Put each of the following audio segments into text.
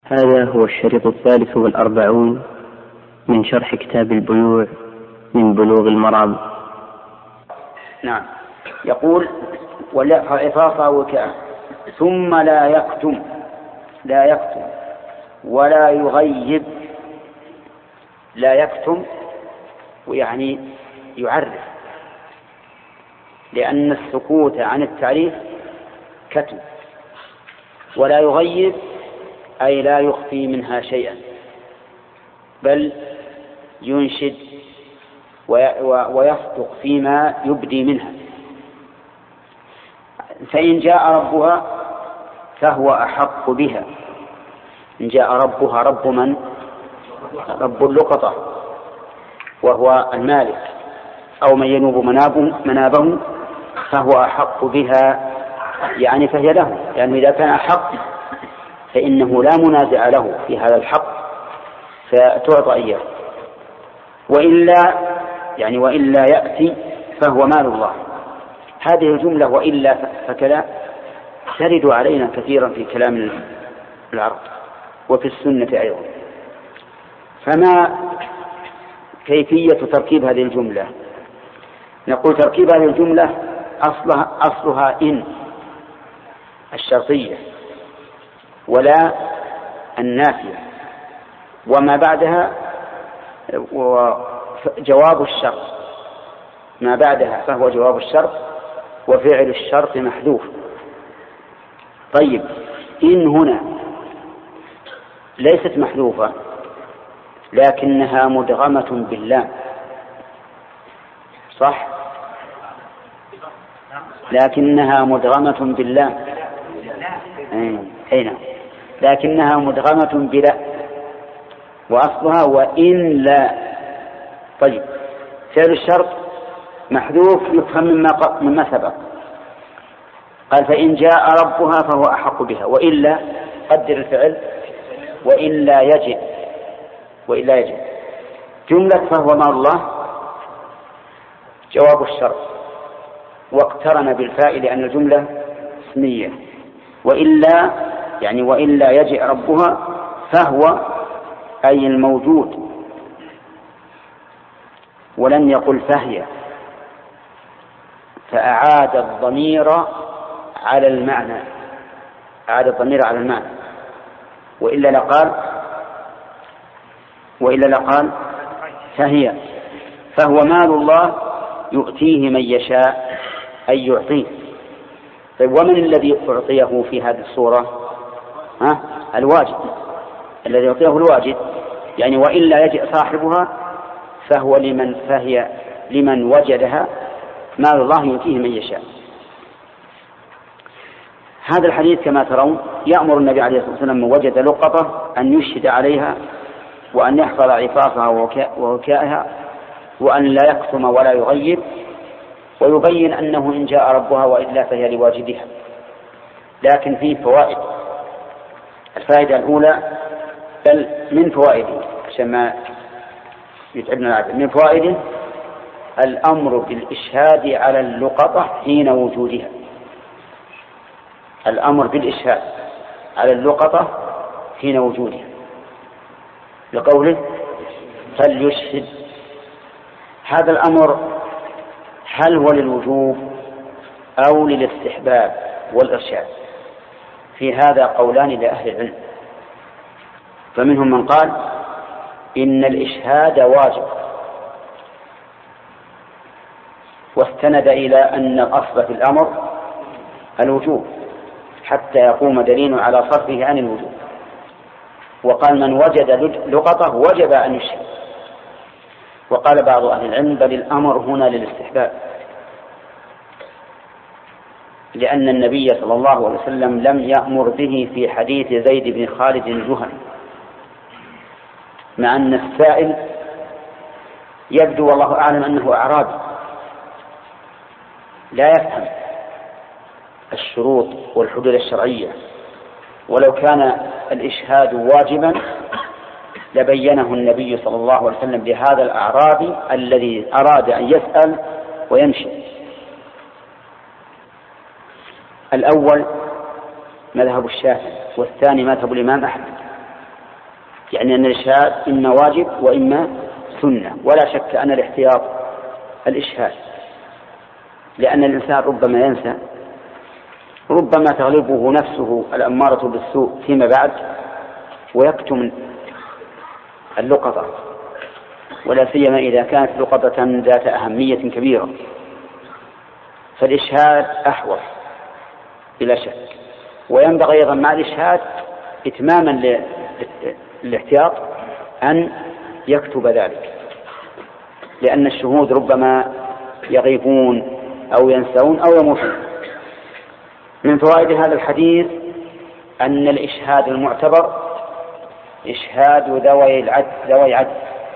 هذا هو الشريط 43 من شرح كتاب البيوع من بلوغ المرام. نعم. يقول وليرفع عفافه وكاء ثم لا يكتم ولا يغيب. لا يكتم ويعني يعرف، لأن السكوت عن التعريف كتم. ولا يغيب أي لا يخفي منها شيئا، بل ينشد ويصدق فيما يبدي منها. فإن جاء ربها فهو أحق بها. إن جاء ربها، رب من؟ رب اللقطة، وهو المالك، أو من ينوب منابه فهو أحق بها، يعني فهي له، يعني إذا كان أحق فإنه لا منازع له في هذا الحق فتعطى إياه. وإلا يأتي فهو مال الله. هذه الجملة وإلا فكذا ترد علينا كثيرا في كلام العرب وفي السنة أيضا. فما كيفية تركيب هذه الجملة؟ نقول تركيب هذه الجملة أصلها إن الشرطية ولا النافية، وما بعدها جواب الشرط، ما بعدها فهو جواب الشرط وفعل الشرط محذوف. طيب، إن هنا ليست محذوفة لكنها مدغمة باللام، صح؟ لكنها مدغمة باللام، أين؟ لكنها مدغمة بلا، وأصلها وإن لا. طيب، فعل الشرط محذوف يفهم مما سبق. قال فإن جاء ربها فهو أحق بها، وإلا قدر الفعل وإلا يجب جملة فهو مال الله جواب الشرط، واقترن بالفاء لأن الجملة اسمية. وإلا يعني وإلا يجئ ربها فهو أي الموجود، ولم يقل فهي، فأعاد الضمير على المعنى، وإلا لقال فهي، فهو مال الله يؤتيه من يشاء أي يعطيه. طيب، ومن الذي أعطيه في هذه الصورة؟ الواجد، الذي يعطيه الواجد، يعني وإلا يجئ صاحبها فهي لمن وجدها مال الله يؤتيه من يشاء. هذا الحديث كما ترون يأمر النبي عليه الصلاة والسلام من وجد لقطة أن يشهد عليها، وأن يحفظ عفافها ووكائها، وأن لا يكتم ولا يغيب، ويبين أنه إن جاء ربها وإلا فهي لواجدها. لكن فيه فوائد. الفائدة الأولى، بل من فوائده عشان ما يتعبنا العدد، من فوائده الأمر بالإشهاد على اللقطة حين وجودها. الأمر بالإشهاد على اللقطة حين وجودها، لقوله فليشهد. هذا الأمر هل هو للوجوب أو للاستحباب والإرشاد؟ في هذا قولان لأهل العلم، فمنهم من قال إن الإشهاد واجب، واستند إلى أن الأصل في الأمر الوجوب حتى يقوم دليل على صرفه عن الوجوب. وقال من وجد لقطة وجب أن يشهد. وقال بعض أهل العلم بل الأمر هنا للاستحباب، لأن النبي صلى الله عليه وسلم لم يأمر به في حديث زيد بن خالد الجهني، مع أن السائل يبدو والله أعلم أنه أعرابي لا يفهم الشروط والحدود الشرعية، ولو كان الإشهاد واجبا لبينه النبي صلى الله عليه وسلم لهذا الأعرابي الذي أراد أن يسأل ويمشي. الأول مذهب الشافعي، والثاني مذهب الإمام أحمد، يعني أن الإشهاد إما واجب وإما سنة، ولا شك أن الاحتياط الإشهاد، لأن الإنسان ربما ينسى، ربما تغلبه نفسه الأمارة بالسوء فيما بعد ويكتم اللقطة، ولا سيما إذا كانت لقطة ذات أهمية كبيرة، فالإشهاد أحوط بلا شك. وينبغي أيضا مع الإشهاد إتماما للاحتياط أن يكتب ذلك، لأن الشهود ربما يغيبون أو ينسون أو يموتون. من فوائد هذا الحديث أن الإشهاد المعتبر إشهاد ذوي عدل،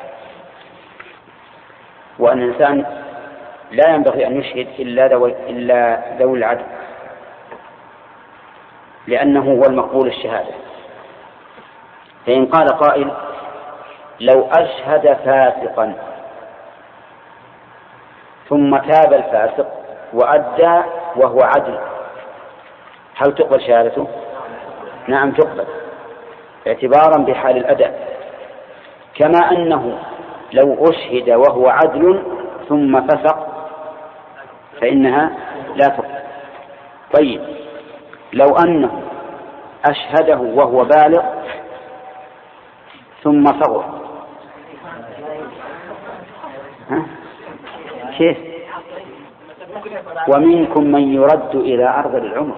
وأن الإنسان لا ينبغي أن يشهد إلا ذوي العدل، لأنه هو المقبول الشهادة. فإن قال قائل لو أشهد فاسقا ثم تاب الفاسق وأدى وهو عدل، هل تقبل شهادته؟ نعم تقبل، اعتبارا بحال الأداء، كما أنه لو أشهد وهو عدل ثم فسق فإنها لا تقبل. طيب لو أنه أشهده وهو بالغ ثم صغر، كيف؟ ومنكم من يرد إلى أرذل العمر،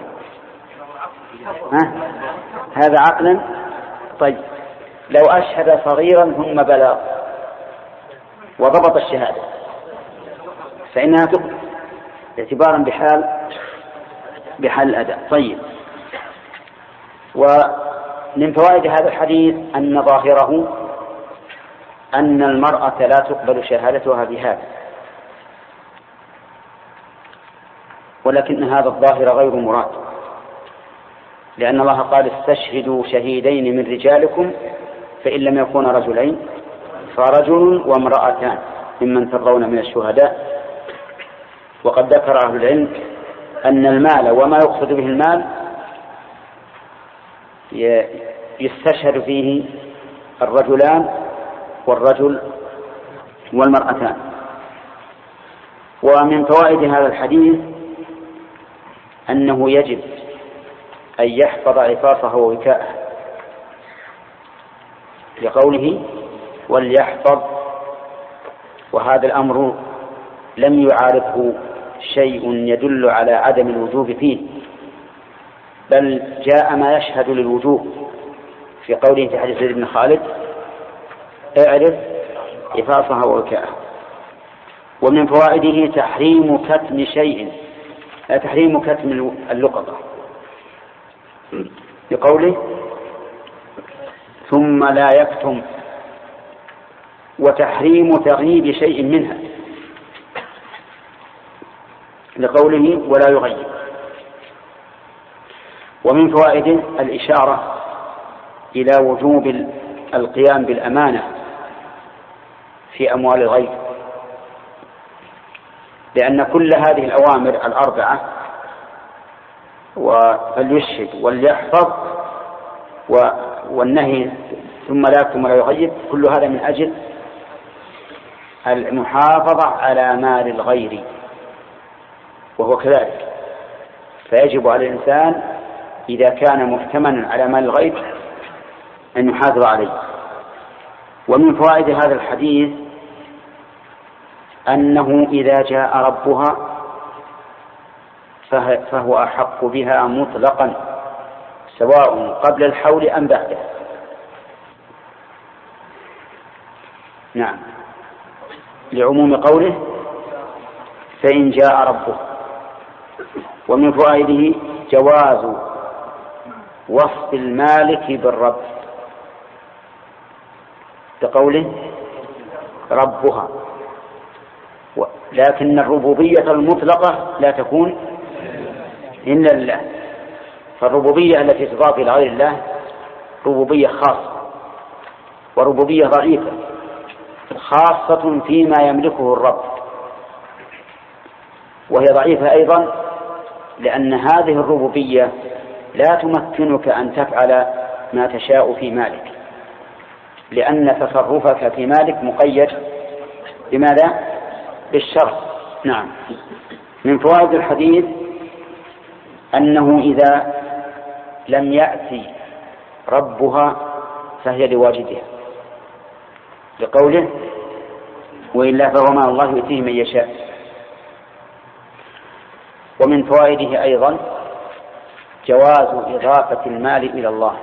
هذا عقلا. طيب لو أشهد صغيرا ثم بلغ وضبط الشهادة فإنها تقبل اعتبارا بحال الأداء. طيب، ومن فوائد هذا الحديث أن ظاهره أن المرأة لا تقبل شهادتها بهذا، ولكن هذا الظاهر غير مراد، لأن الله قال استشهدوا شهيدين من رجالكم فإن لم يكونا رجلين فرجل وامرأتان ممن ترضون من الشهداء. وقد ذكر أهل العلم أن المال وما يقصد به المال يستشهد فيه الرجلان والرجل والمرأتان. ومن فوائد هذا الحديث أنه يجب أن يحفظ عفافه ووكاءه، لقوله وليحفظ، وهذا الأمر لم يعارضه شيء يدل على عدم الوجوب فيه، بل جاء ما يشهد للوجوب في قوله في حديث زيد بن خالد اعرف عفافها ووكاءها. ومن فوائده تحريم كتم شيء، تحريم كتم اللقطة، بقوله ثم لا يكتم، وتحريم تغييب شيء منها لقوله ولا يغيب. ومن فوائد الإشارة إلى وجوب القيام بالأمانة في أموال الغير، لأن كل هذه الأوامر الأربعة فليشهد وليحفظ والنهي ثم لا يكتم ولا يغيب، كل هذا من أجل المحافظة على مال الغير، وهو كذلك. فيجب على الإنسان إذا كان مؤتمنا على مال الغير أن يحافظ عليه. ومن فوائد هذا الحديث أنه إذا جاء ربها فهو أحق بها مطلقا سواء قبل الحول أم بعده. نعم، لعموم قوله فإن جاء ربه. ومن فوائده جواز وصف المالك بالرب بقوله ربها، لكن الربوبية المطلقة لا تكون إلا لله، فالربوبية التي تضاف إلى غير الله ربوبية خاصة وربوبية ضعيفة خاصة فيما يملكه الرب، وهي ضعيفة أيضا لأن هذه الربوبية لا تمكنك أن تفعل ما تشاء في مالك، لأن تصرفك في مالك مقيد بماذا؟ بالشرع. نعم. من فوائد الحديث أنه إذا لم يأتي ربها فهي لواجدها، لقوله وإلا فهو مال الله يؤتيه من يشاء. ومن فوائده أيضا جواز إضافة المال إلى الله،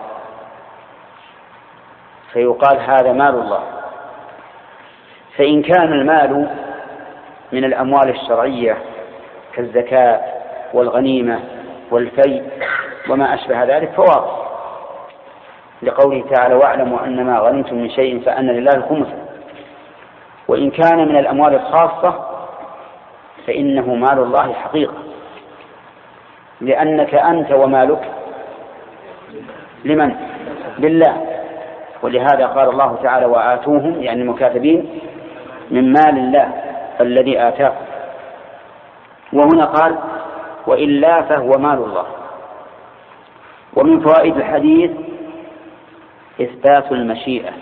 فيقال هذا مال الله. فإن كان المال من الأموال الشرعية كالزكاة والغنيمة والفيء وما أشبه ذلك فواضح، لقوله تعالى واعلموا أن ما غنمتم من شيء فأن لله الخمس. وإن كان من الأموال الخاصة فإنه مال الله حقيقة، لأنك أنت ومالك لمن؟ لله. ولهذا قال الله تعالى وآتوهم يعني المكاتبين من مال الله الذي آتاكم. وهنا قال وإلا فهو مال الله. ومن فوائد الحديث إثبات المشيئة،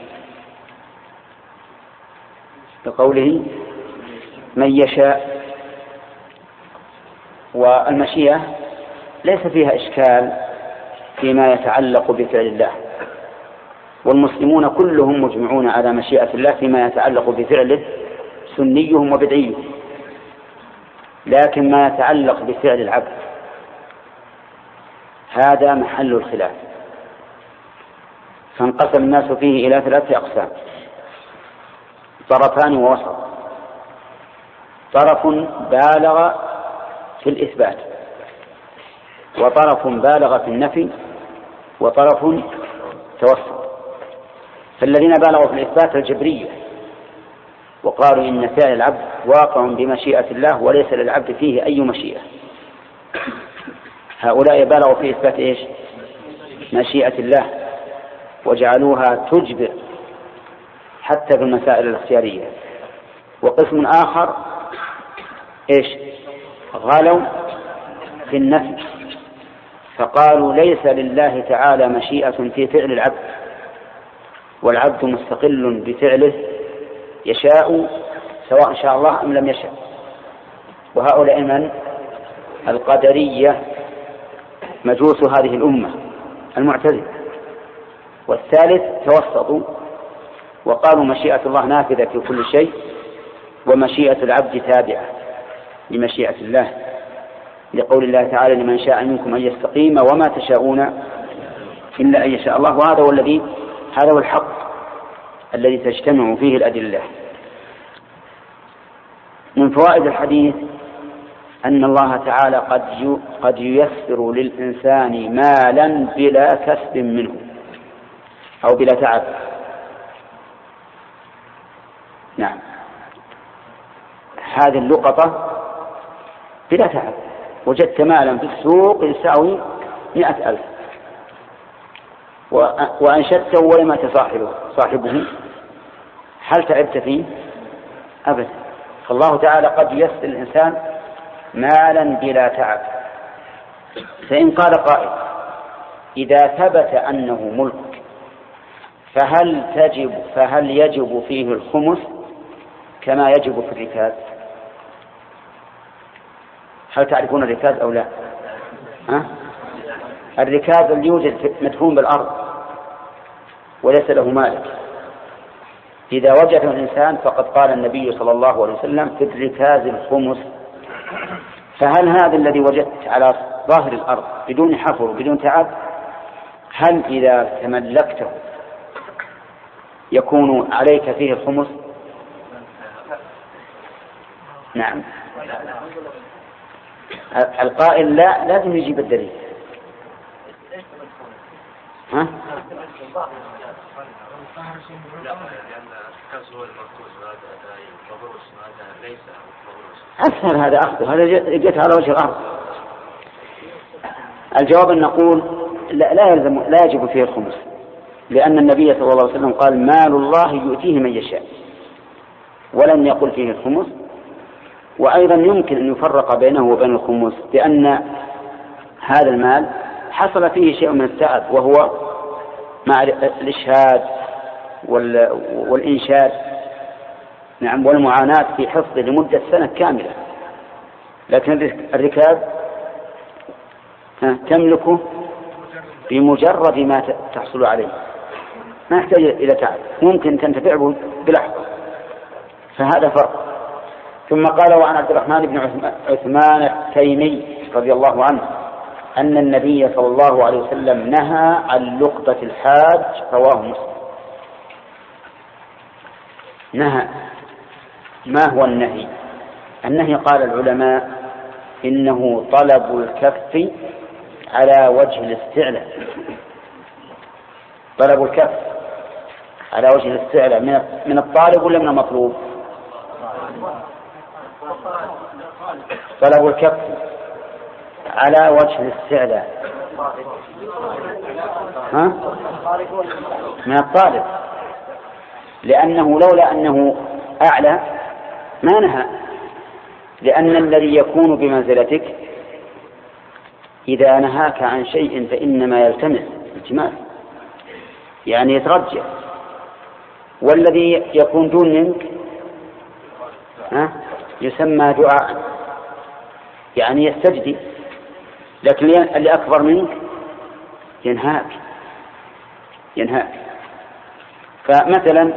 بقوله من يشاء. والمشيئة ليس فيها إشكال فيما يتعلق بفعل الله، والمسلمون كلهم مجمعون على مشيئة الله فيما يتعلق بفعله سنيهم وبدعيهم، لكن ما يتعلق بفعل العبد هذا محل الخلاف. فانقسم الناس فيه إلى 3 أقسام: طرفان ووسط. طرف بالغ في الإثبات، وطرف بالغ في النفي، وطرف توسط. فالذين بالغوا في الإثبات الجبرية وقالوا إن فعل العبد واقع بمشيئة الله وليس للعبد فيه أي مشيئة، هؤلاء بالغوا في إثبات إيش؟ مشيئة الله، وجعلوها تجبر حتى في المسائل الاختيارية. وقسم آخر إيش؟ غلوا في النفي، فقالوا ليس لله تعالى مشيئة في فعل العبد، والعبد مستقل بفعله يشاء سواء شاء الله أم لم يشاء. وهؤلاء من؟ القدرية مجوس هذه الأمة المعتزلة. والثالث توسطوا وقالوا مشيئة الله نافذة في كل شيء، ومشيئة العبد تابعة لمشيئة الله، لقول الله تعالى لمن شاء منكم أن يستقيم وما تشاءون إلا أن يشاء الله. وهذا هو هذا هو الحق الذي تجتمع فيه الأدلة. من فوائد الحديث أن الله تعالى قد ييسر للإنسان مالا بلا كسب منه أو بلا تعب. نعم، هذه اللقطة بلا تعب، وجدت مالا في السوق يساوي 100,000 وأنشدته ولم صاحبه، هل تعبت فيه؟ أبدا. فالله تعالى قد ييسر الإنسان مالا بلا تعب. فإن قال قائل إذا ثبت أنه ملك فهل يجب فيه الخمس كما يجب في الركاز؟ هل تعرفون الركاز أو لا؟ الركاز اللي يوجد مدفون بالأرض وليس له مالك، إذا وجده الإنسان فقد قال النبي صلى الله عليه وسلم في الركاز الخمس. فهل هذا الذي وجدت على ظاهر الأرض بدون حفر وبدون تعب، هل إذا تملكته يكون عليك فيه الخمس؟ نعم. القائل لا، لازم يجيب الدليل. ها؟ أسهل هذا أخذه، هذا جت على وجه الأرض. الجواب أن نقول لا يجب فيه الخمس، لأن النبي صلى الله عليه وسلم قال مال الله يؤتيه من يشاء، ولم يقل فيه الخمس. وأيضا يمكن أن يفرق بينه وبين الخمس، لأن هذا المال حصل فيه شيء من التعب، وهو مع الإشهاد والإنشاد، نعم، والمعاناة في حفظه لمدة سنة كاملة. لكن الركاب تملكه بمجرد ما تحصل عليه، ما يحتاج إلى تعب، ممكن تنتفع بلحظة، فهذا فرق. ثم قال: وعن عبد الرحمن بن عثمان التيمي رضي الله عنه أن النبي صلى الله عليه وسلم نهى عن لقطة الحاج، رواه مسلم. نهى، ما هو النهي؟ النهي قال العلماء إنه طلب الكف على وجه الاستعلاء، طلب الكف على وجه الاستعلاء من الطالب ولا من المطلوب؟ طلب الكف على وجه الاستعلاء من الطالب، لأنه لولا أنه أعلى ما نهى، لأن الذي يكون بمنزلتك إذا نهاك عن شيء فإنما يلتمس التماس، يعني يترجع، والذي يكون دون منك يسمى دعاء، يعني يستجدي، لكن اللي أكبر منك ينهاك. فمثلا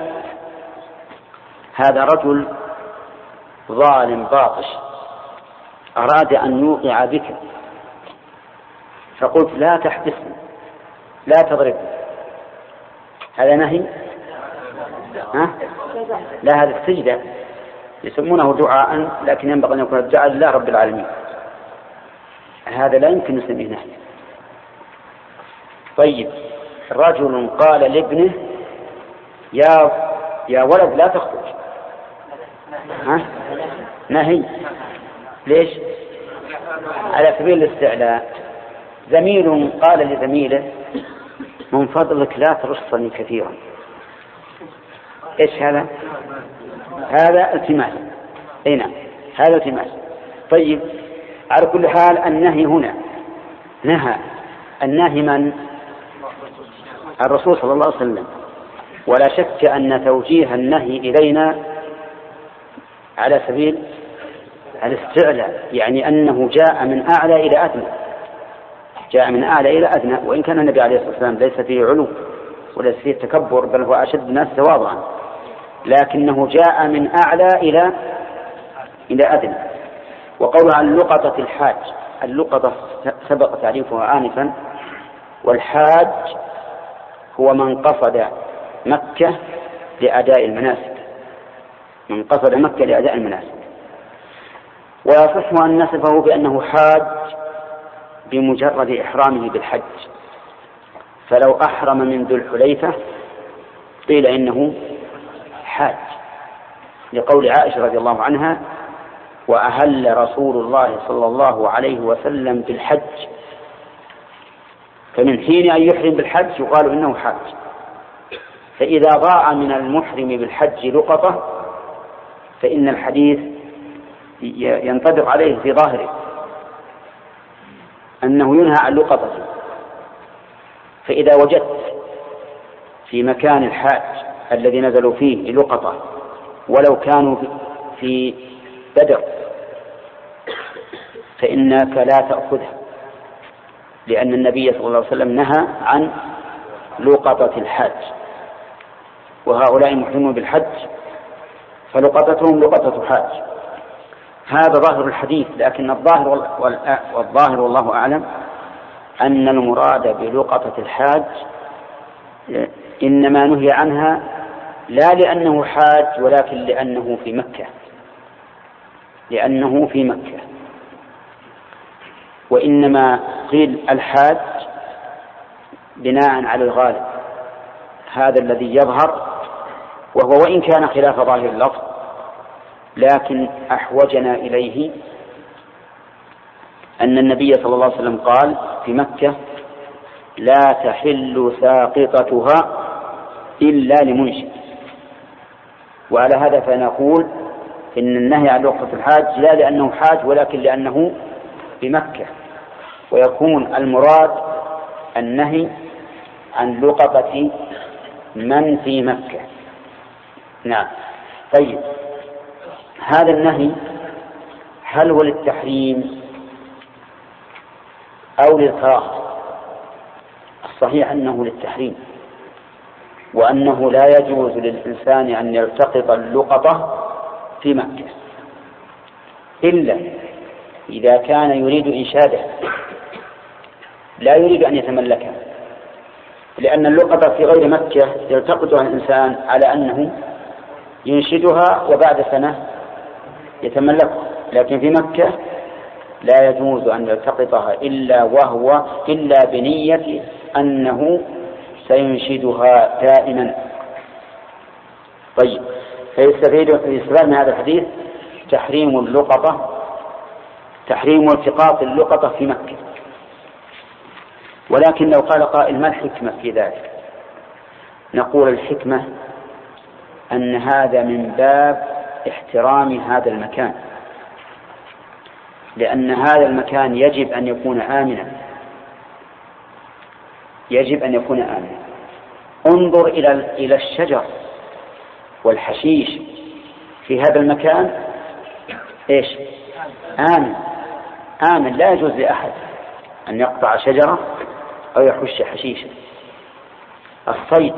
هذا رجل ظالم باطش أراد أن يوقع بك، فقلت: لا تحبسني، لا تضربني، هذا نهي؟ لا، هذا السجدة، يسمونه دعاء، لكن ينبغي أن يكون الدعاء لله رب العالمين، هذا لا يمكن نسميه نهي. طيب، رجل قال لابنه: يا ولد لا تخرج، نهي. ليش؟ على سبيل الاستعلاء. زميل قال لزميله: من فضلك لا ترصني كثيرا. ايش هذا؟ هذا التماس. اي نعم، هذا التماس. طيب، على كل حال النهي هنا نهى، النهي من؟ الرسول صلى الله عليه وسلم. ولا شك أن توجيه النهي إلينا على سبيل الاستعلاء، يعني أنه جاء من أعلى إلى أدنى، جاء من أعلى إلى أدنى، وإن كان النبي عليه الصلاة والسلام ليس فيه علو وليس فيه تكبر، بل هو أشد الناس تواضعا، لكنه جاء من أعلى إلى أدنى. وقول عن لقطة الحاج، اللقطة سبق تعريفها آنفا، والحاج هو من قصد مكة لأداء المناسك، من قصد مكة لأداء المناسك. ويصح أن نصفه بأنه حاج بمجرد إحرامه بالحج، فلو أحرم من ذو الحليفة قيل إنه حاج، لقول عائشة رضي الله عنها: وأهل رسول الله صلى الله عليه وسلم بالحج، فمن حين أن يحرم بالحج يقال إنه حاج. فإذا ضاع من المحرم بالحج لقطة فإن الحديث ينطبق عليه في ظاهره أنه ينهى عن لقطة. فإذا وجدت في مكان الحاج الذي نزلوا فيه لقطة ولو كانوا في بدر فإنك لا تأخذها، لأن النبي صلى الله عليه وسلم نهى عن لقطة الحاج، وهؤلاء محرمون بالحج فلقطتهم لقطة حاج. هذا ظاهر الحديث، لكن والظاهر والله أعلم أن المراد بلقطة الحاج إنما نهي عنها لا لأنه حاج، ولكن لأنه في مكة، وإنما قيل الحاج بناء على الغالب، هذا الذي يظهر، وهو وإن كان خلاف ظاهر اللفظ لكن أحوجنا إليه أن النبي صلى الله عليه وسلم قال في مكة: لا تحل ساقطتها إلا لمنشئ. وعلى هذا فنقول إن النهي عن لقطة الحاج لا لأنه حاج ولكن لأنه بمكة، ويكون المراد النهي عن لقطة من في مكة. نعم. طيب، هذا النهي هل هو للتحريم أو للكراهة؟ الصحيح أنه للتحريم، وأنه لا يجوز للإنسان أن يلتقط اللقطة في مكة إلا إذا كان يريد إنشاده، لا يريد أن يتملكها، لأن اللقطة في غير مكة يلتقطها الإنسان على أنه ينشدها وبعد سنة يتملكها، لكن في مكة لا يجوز أن يلتقطها إلا بنية أنه سينشدها دائما. طيب، فيستفاد من هذا الحديث تحريم التقاط اللقطة في مكة. ولكن لو قال قائل ما الحكمة في ذلك؟ نقول الحكمة أن هذا من باب احترام هذا المكان، لأن هذا المكان يجب أن يكون آمنا، انظر إلى الشجر والحشيش في هذا المكان، إيش؟ آمن، لا يجوز لأحد أن يقطع شجرة أو يحش حشيشا. الصيد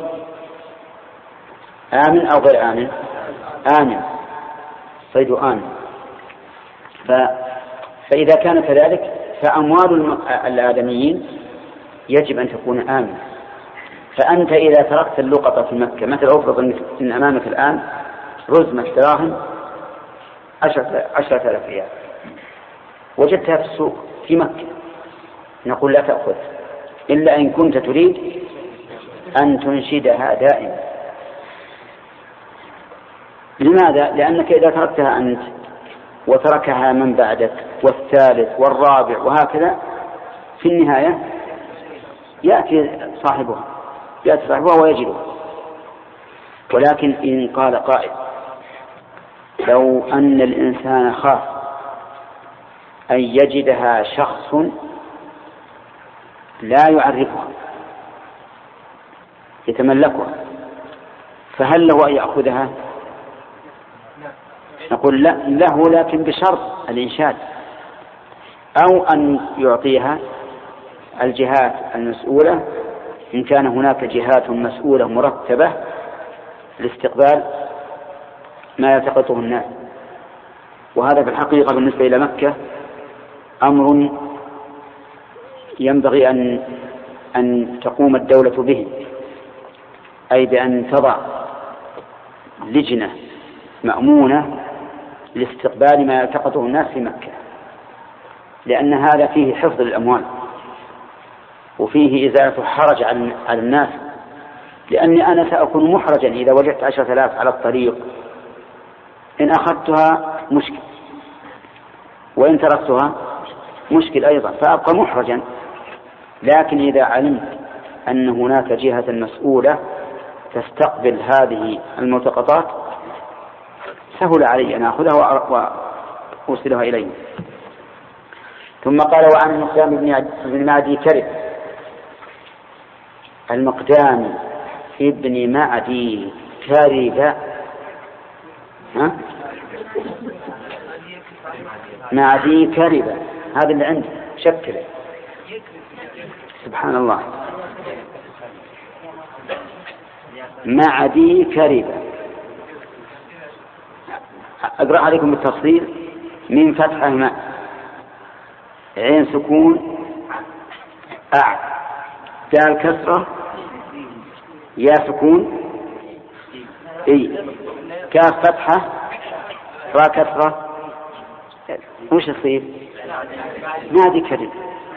آمن أو غير آمن؟ آمن، الصيد آمن. فإذا كان كذلك فأموال الآدميين يجب أن تكون آمنة. فأنت إذا تركت اللقطة في مكة، مثل أفرض إن أمامك الآن رزمة دراهم 10,000 ريال وجدتها في السوق في مكة، نقول لا تأخذ إلا إن كنت تريد أن تنشدها دائما. لماذا؟ لأنك إذا تركتها أنت وتركها من بعدك والثالث والرابع وهكذا، في النهاية يأتي صاحبها ويجدها. ولكن إن قال قائل لو أن الإنسان خاف أن يجدها شخص لا يعرفها يتملكها، فهل له أن يأخذها؟ نقول له، لكن بشرط الإنشاد، أو أن يعطيها الجهات المسؤولة إن كان هناك جهات مسؤولة مرتبة لاستقبال ما يلتقطه الناس. وهذا في الحقيقة بالنسبة إلى مكة أمر ينبغي أن تقوم الدولة به، أي بأن تضع لجنة مأمونة لاستقبال ما يلتقطه الناس في مكة، لأن هذا فيه حفظ الأموال وفيه إزالة حرج على الناس، لأني أنا سأكون محرجا إذا وجدت 10,000 على الطريق، إن أخذتها مشكل وإن تركتها مشكل أيضا، فأبقى محرجا. لكن إذا علمت أن هناك جهة مسؤولة تستقبل هذه الملتقطات سهل علي أن أخذها وأوصلها إليه. ثم قال: وعن المقدام بن معدي كرب، المقدام ابن معدي كرب، معدي كرب، هذا اللي عندي شكله، سبحان الله، معدي كرب. أقرأ عليكم بالتفصيل: من فتحة ماء، عين سكون، دال كسرة، يا سكون، كاف فتحة، را كسرة، وش يصير؟ نادي كريم.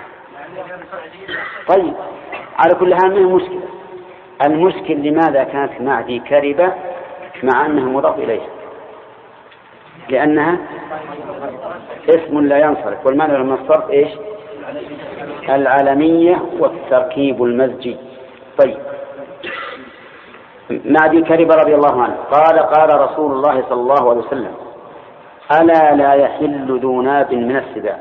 طيب، على كل حال ما هي مشكلة. المشكل لماذا كانت معدي كريبة مع أنها مضاف إليها؟ لأنها اسم لا ينصرف، والمعنى من الصرف إيش؟ العالمية والتركيب المزجي. طيب، معدي كرب رضي الله عنه قال: قال رسول الله صلى الله عليه وسلم: ألا لا يحل ذو ناب من السباع،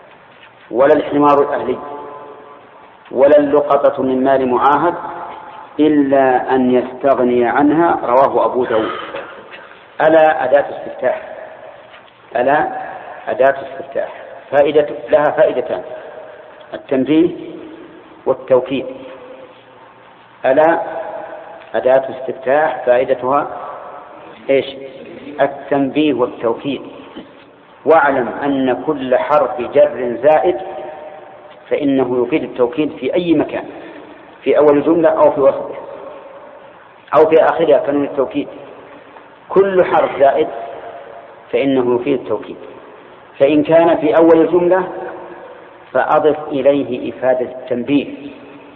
ولا الحمار الأهلي، ولا اللقطة من مال معاهد، إلا أن يستغني عنها، رواه أبو داود. ألا أداة استفتاح، ألا أداة استفتاح لها فائدتان: التنبيه والتوكيد. ألا أداة استفتاح فائدتها إيش؟ التنبيه والتوكيد. واعلم أن كل حرف جر زائد فإنه يفيد التوكيد في أي مكان، في أول الجملة أو في وسطها أو في آخرها كان التوكيد. كل حرف زائد فإنه يفيد التوكيد. فإن كان في أول الجملة فأضف إليه إفادة التنبيه،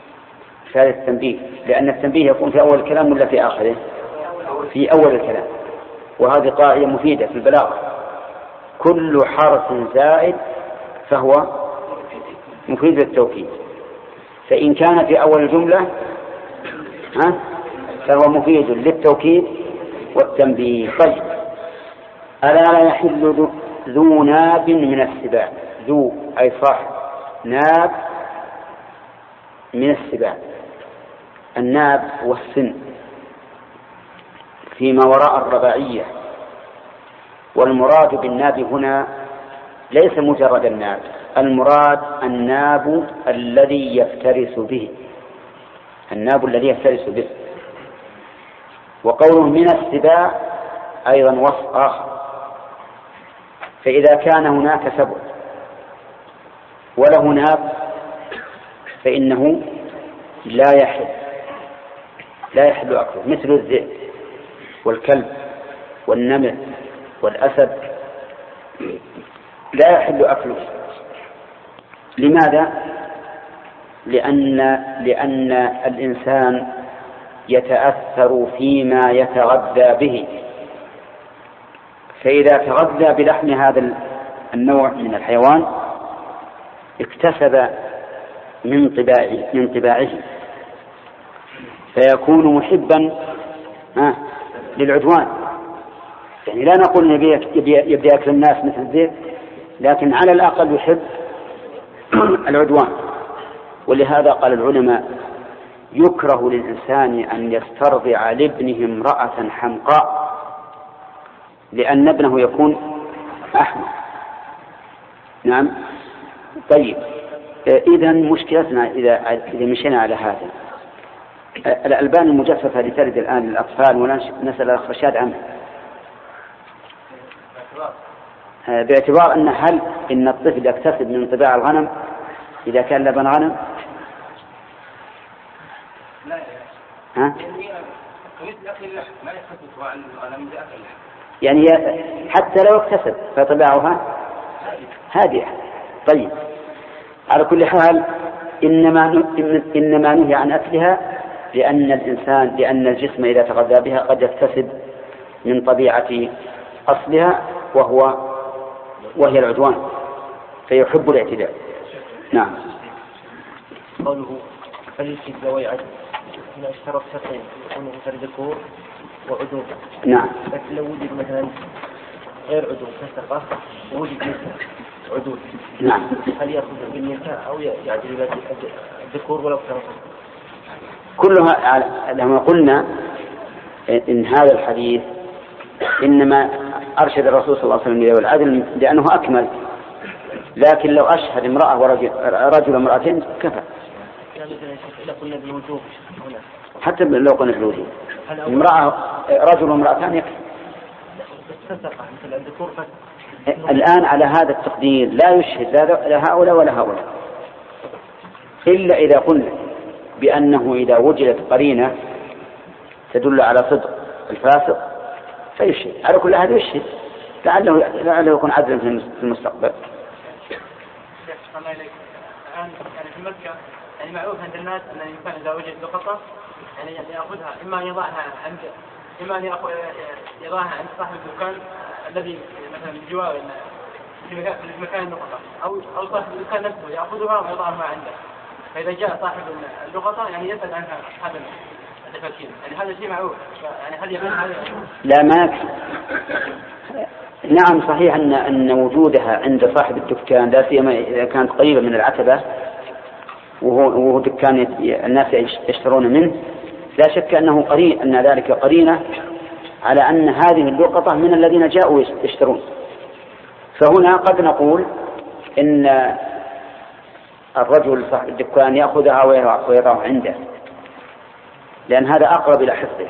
لأن التنبيه يكون في أول الكلام ولا في آخره؟ في أول الكلام. وهذه قاعدة مفيدة في البلاغة: كل حرف زائد فهو مفيد للتوكيد. فإن كان في أول الجملة فهو مفيد للتوكيد والتنبيه. طيب، ألا لا يحل ذو ناب من السباع. ذو أي صاحب، ناب من السباع. الناب والسن فيما وراء الرباعية. والمراد بالناب هنا ليس مجرد الناب، المراد الناب الذي يفترس به، الناب الذي يفترس به. وقوله من السباع أيضا وصف آخر. فإذا كان هناك سبع وله ناب فإنه لا يحل أكله، مثل الذئب والكلب والنمر والأسد لا يحل أكله. لماذا؟ لأن الإنسان يتأثر فيما يتغذى به، فإذا تغذى بلحم هذا النوع من الحيوان اكتسب من طباعه فيكون محبا للعدوان. يعني لا نقول يبدأ يأكل الناس مثل الذئب، لكن على الأقل يحب العدوان. ولهذا قال العلماء: يكره للإنسان أن يسترضع لابنه امرأة حمقاء، لأن ابنه يكون أحمق. نعم. طيب، إذا مشكلتنا إذا مشينا على هذا، الألبان المجففة لترد الآن للأطفال، ونسأل الأخ رشاد عنها، باعتبار إن الطفل يكتسب من طباع الغنم إذا كان لبن غنم؟ يعني حتى لو اكتسب فطباعها هادئة. طيب، على كل حال إنما نهي عن أكلها لأن الجسم إذا تغذى بها قد يكتسب من طبيعة أصلها وهي العدوان، فيحب الاعتداء. نعم. قوله فليس ذوي عدل، هنا اشترط شرطين: يكون مثل ذكور وعدول. نعم. لكن لو وجد مثلا غير عدول كالثقة ووجد نساء عدول، نعم، هل يأخذ بالنساء أو يعدل إلى الذكور ولو كان؟ كلها لما قلنا إن هذا الحديث إنما أرشد الرسول صلى الله عليه وسلم إلى العدل لأنه أكمل، لكن لو أشهد امرأة ورجل امرأتين كفى. حتى لو قلنا بالوجوب امرأة رجل وامرأتان يكفي. الآن على هذا التقدير لا يشهد لا هؤلاء ولا هؤلاء، إلا إذا قلنا بأنه إذا وجدت قرينة تدل على صدق الفاسق فيشهد. على كل هذا يشهد لعله يكون عدلا في المستقبل. الآن في مكة معروف عند الناس أن الإنسان إذا وجد لقطة يأخذها، إما أن يضعها عند صاحب الدكان الذي مثلا بجوار في مكان اللقطة، أو صاحب الدكان نفسه يأخذها ويضعها عنده. فإذا جاء صاحب اللقطة يسأل عنها أصحاب الدفاكين، هذا شيء معروف. هل يكون هذا؟ لا، ما يكفي. نعم، صحيح أن وجودها عند صاحب الدكان، لا سيما إذا كانت قريبة من العتبة وهو دكان الناس يشترون منه، لا شك أن ذلك قرينة على أن هذه اللقطة من الذين جاءوا يشترون. فهنا قد نقول إن الرجل صاحب الدكان يأخذها ويضعها عنده، لأن هذا أقرب إلى حفظه.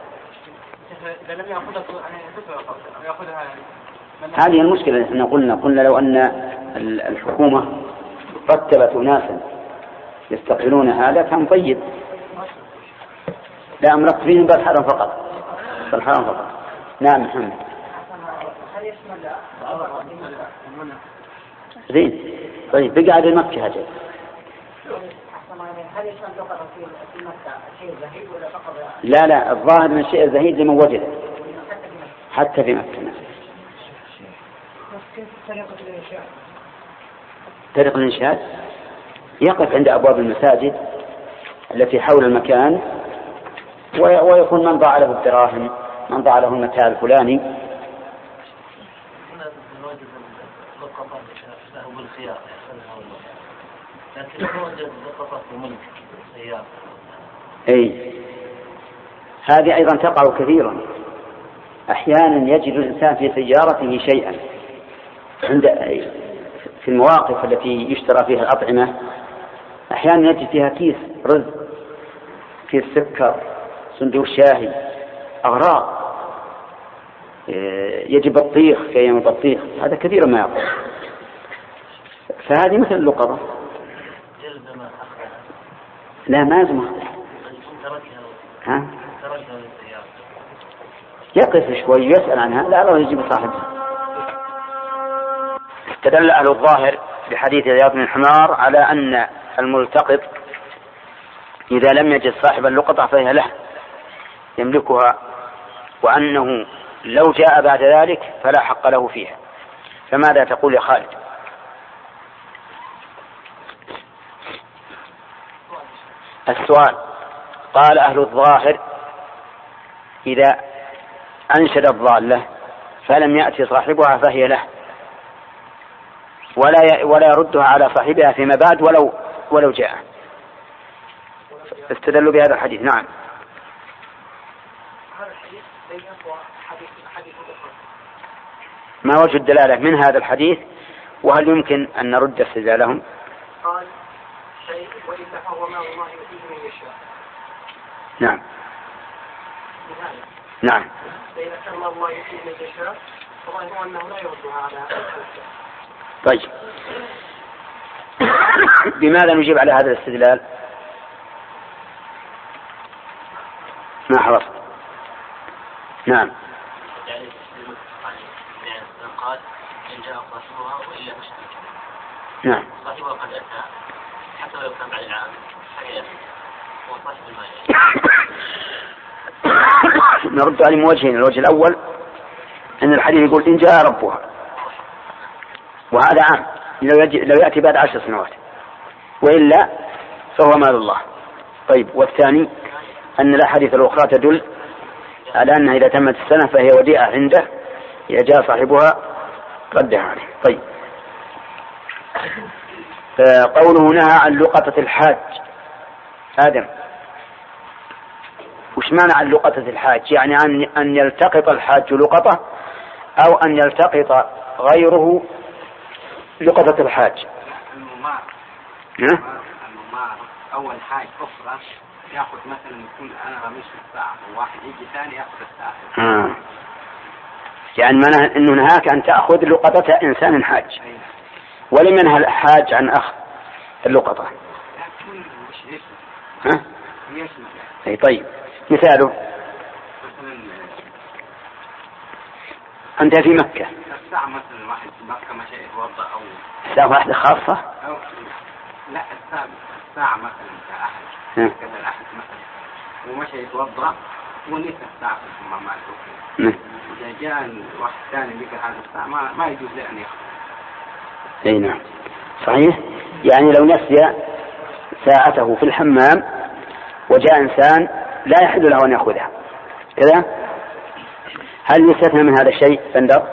هذه المشكلة. إحنا قلنا لو أن الحكومة رتبت أناسا يستقبلون هذا كان طيب. لا أمرت فيهم بالحرم فقط. نعم محمد. زين. طيب بقى على مكة هذا. لا الظاهر من الشيء الزهيد لمن وجده حتى في مكة. طريق الإنشاد يقف عند أبواب المساجد التي حول المكان، ويكون من ضاع له الدراهم، من ضاع له المتاع الفلاني. أي هذه أيضا تقع كثيرا. أحيانا يجد الإنسان في سيارته شيئا في المواقف التي يشترى فيها الأطعمة، أحيانا يجد فيها كيس رز، كيس سكر، صندوق شاهي، أغراض، يجب بطيخ في أيام البطيخ، هذا كثيرا ما يقع. فهذه مثل اللقطة. لا ما لازم يقف شوي يسأل عنها، لا الله يجيب صاحبها. استدل أهل الظاهر بحديث عياض بن الحمار على أن الملتقط إذا لم يجد صاحب اللقطة فهي له يملكها، وأنه لو جاء بعد ذلك فلا حق له فيها. فماذا تقول يا خالد؟ السؤال. قال أهل الظاهر إذا أنشد الضالة فلم يأتي صاحبها فهي له، ولا يردها على صاحبها فيما بعد ولو جاء. استدلوا بهذا الحديث. نعم. ما وجه الدلالة من هذا الحديث، وهل يمكن أن نرد استدلالهم؟ قال شيء وإلا فهو ما الله يؤتيه من يشاء. نعم. نعم. فإذا كان الله يؤتيه من يشاء فظاهر أنه لا يردها على الشيء. طيب بماذا نجيب على هذا الاستدلال؟ ما حرصت. نعم. يعني قال إن جاء صاحبها وإلا مشترك. نعم. صاحبها قد أتى حتى لو كان بعد العام فهي هو صاحب المال. نرد على وجهين. الوجه الأول أن الحديث يقول إن جاء ربها، وهذا عام لو يأتي بعد 10 سنوات، وإلا فهو مال الله. طيب والثاني أن الأحاديث الأخرى تدل على أنها إذا تمت السنة فهي وديعة عنده، إذا جاء صاحبها ردها عليه. طيب قوله نهى عن لقطة الحاج. آدم وش معنى عن لقطة الحاج؟ يعني أن يلتقط الحاج لقطة أو أن يلتقط غيره لقطة الحاج. الممارس أول حاجة أخرى يأخذ مثلا يكون أنا غميس الساعة وواحد يجي ثاني يأخذ الساعة. يعني معناه أنه نهاك أن تأخذ لقطة إنسان حاج، ولم ينهى الحاج عن أخذ اللقطة. أي طيب مثاله أنت في مكة الساعة مثلا واحد في مكة مشى يتوضأ أو ساعة واحدة خاصة. لا الساعة مثلا كأحد كذا الأحد مثلا ومشى يتوضأ ونسى الساعة في الحمام. إذا جاء واحد ثاني ذكر هذا الساعة ما يجوز له أن يأخذ. أي نعم صحيح. يعني لو نسي ساعته في الحمام وجاء إنسان لا يحل له أن يأخذها كذا، هل يستثنى من هذا الشيء بندر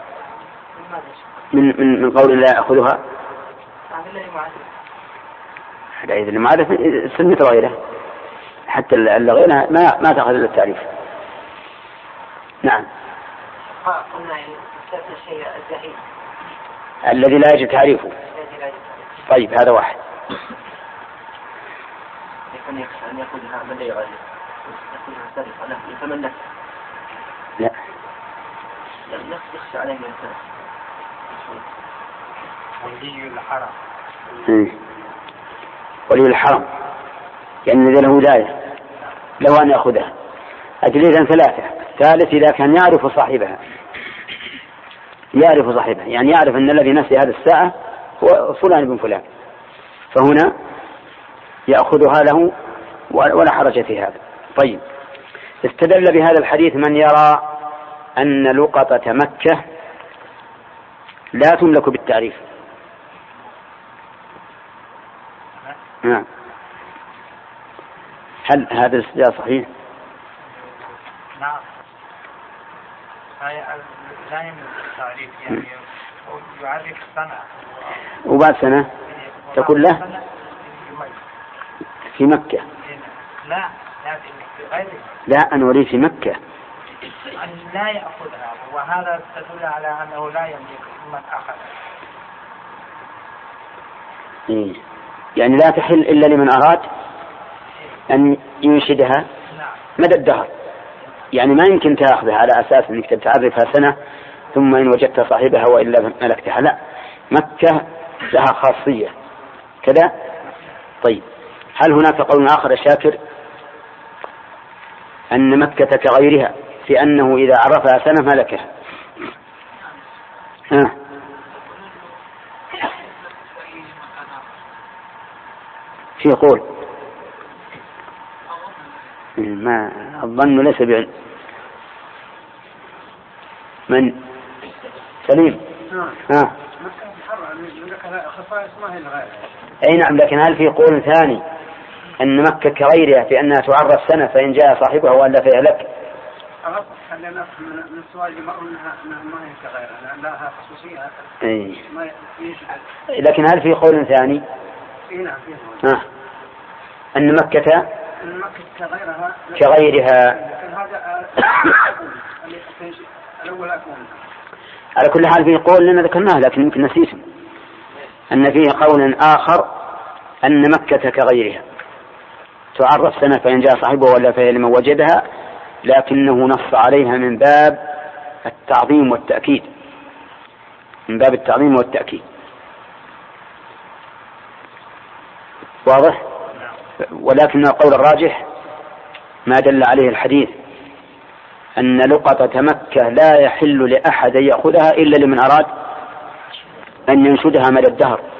من قول لا يأخذها؟ هذا إذا المعادة سنة غيره. حتى اللغينة ما تأخذ إلا التعريف. نعم. قلنا يعني الشيء الزهيد الذي لا يجب تعريفه. طيب هذا واحد. يكون يخشى أن يأخذها من لا يعرف، يأخذها سرقة، لا يتمنى. لا. يخشى عليه من السرقة. ولي الحرم. ولي الحرم يعني الذي له ولاية له أن يأخذها. أجليدا ثلاثة. ثالث إذا كان يعرف صاحبها، يعني يعرف أن الذي نسي هذه الساعة هو فلان بن فلان، فهنا يأخذها له ولا حرج في هذا. طيب، استدل بهذا الحديث من يرى أن لقطة مكة لا تملك بالتعريف. هل هذا الاستدلال صحيح؟ نعم. لا يملك التعريف، يعني يعرف سنة وبعد سنة تكون له في مكة. لا في غيره. لا، أنا أريد في مكة أن لا يأخذها، وهذا تدل على أنه لا يملك من أخذ. يعني لا تحل إلا لمن أراد أن ينشدها مدى الدهر. يعني ما يمكن تأخذها على أساس أنك تعرفها سنة ثم إن وجدت صاحبها وإلا ملكتها. لا، مكة لها خاصية كذا. طيب، هل هناك قول آخر شاكر أن مكة كغيرها في أنه إذا عرفها سنة ملكها؟ في قول ما الظن ليس بعلم. من سليم؟ أي نعم، لكن هل في قول ثاني أن مكة كغيرها في أنها تعرف سنة فإن جاء صاحبها وألا فيهلك؟ خلينا من السؤال اللي مروا أنها ما هي كغيرها لها خصوصية. لكن هل في قول ثاني؟ نعم. أن مكة كغيرها. على كل حال فيه قول لنا ذكرناه لكن يمكن نسيته، أن فيه قول آخر أن مكة كغيرها تعرف سنة فإن جاء صاحبه ولا فهي لمن وجدها، لكنه نص عليها من باب التعظيم والتأكيد، واضح؟ ولكن القول الراجح ما دل عليه الحديث أن لقطة مكة لا يحل لأحد يأخذها إلا لمن أراد أن ينشدها مدى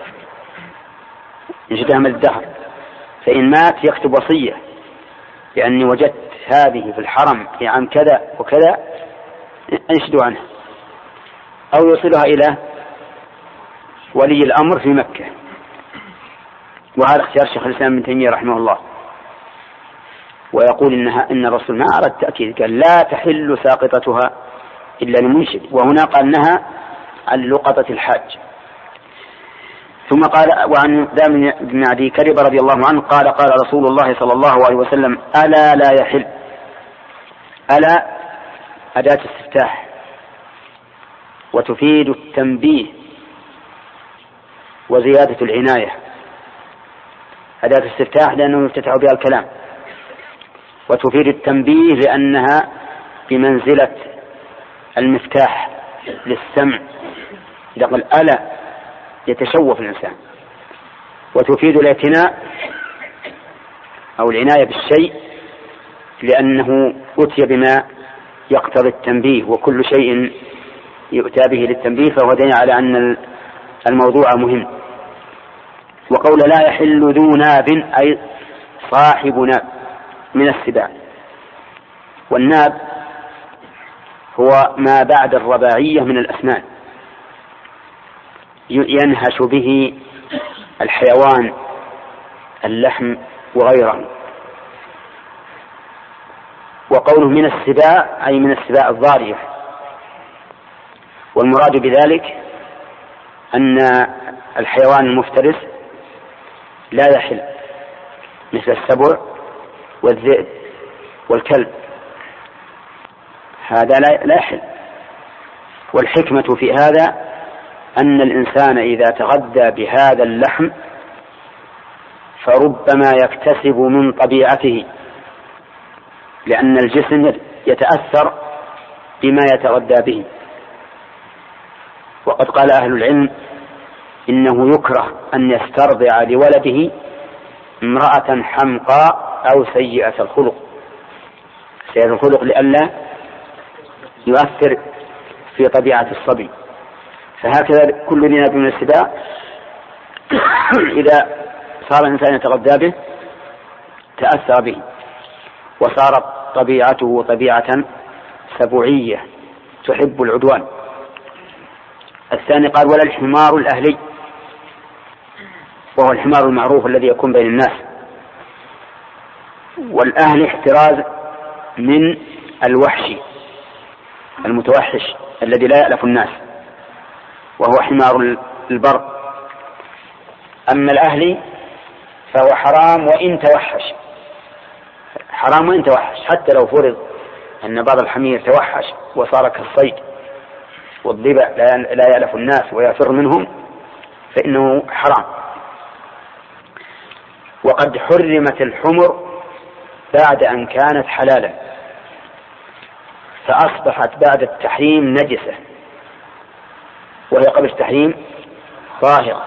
الدهر، فإن مات يكتب وصية لأني وجدت هذه في الحرم في عام كذا وكذا انشدوا عنها، أو يوصلها إلى ولي الأمر في مكة. وهذا اختيار شيخ الإسلام ابن تيمية رحمه الله، ويقول إن الرسول ما أراد التأكيد، قال لا تحل ساقطتها إلا لمنشد، وهنا قال نهى عن لقطة الحاج. ثم قال وعن دام بن عدي كرب رضي الله عنه قال قال رسول الله صلى الله عليه وسلم ألا لا يحل. ألا أداة استفتاح وتفيد التنبيه وزيادة العناية. أداة استفتاح لأنه يفتتح بها الكلام، وتفيد التنبيه لأنها بمنزلة المفتاح للسمع، إذا قال ألا يتشوف الإنسان. وتفيد الاعتناء أو العناية بالشيء لأنه أتي بما يقتضي التنبيه، وكل شيء يؤتى به للتنبيه فهو دليل على أن الموضوع مهم. وقول لا يحل ذو ناب أي صاحب ناب من السباع، والناب هو ما بعد الرباعية من الأسنان ينهش به الحيوان اللحم وغيره. وقوله من السباع أي من السباع الضارية، والمراد بذلك أن الحيوان المفترس لا يحل مثل السبع والذئب والكلب، هذا لا يحل. والحكمة في هذا أن الإنسان إذا تغذى بهذا اللحم فربما يكتسب من طبيعته، لأن الجسم يتأثر بما يتغذى به. وقد قال أهل العلم إنه يكره أن يسترضع لولده امرأة حمقاء أو سيئة الخلق لئلا يؤثر في طبيعة الصبي. فهكذا كل ذي ناب من السباع إذا صار الإنسان يتغذى به تأثر به، وصارت طبيعته طبيعة سبوعية تحب العدوان. الثاني قال: ولا الحمار الأهلي، وهو الحمار المعروف الذي يكون بين الناس. والأهل احتراز من الوحش المتوحش الذي لا يألف الناس، وهو حمار البر. أما الأهلي فهو حرام وإن توحش، حرام وإن توحش، حتى لو فرض أن بعض الحمير توحش وصار كالصيد والضبع لا يألف الناس ويفر منهم فإنه حرام. وقد حرمت الحمر بعد أن كانت حلالا، فأصبحت بعد التحريم نجسة، وهي قبل التحريم طاهرة.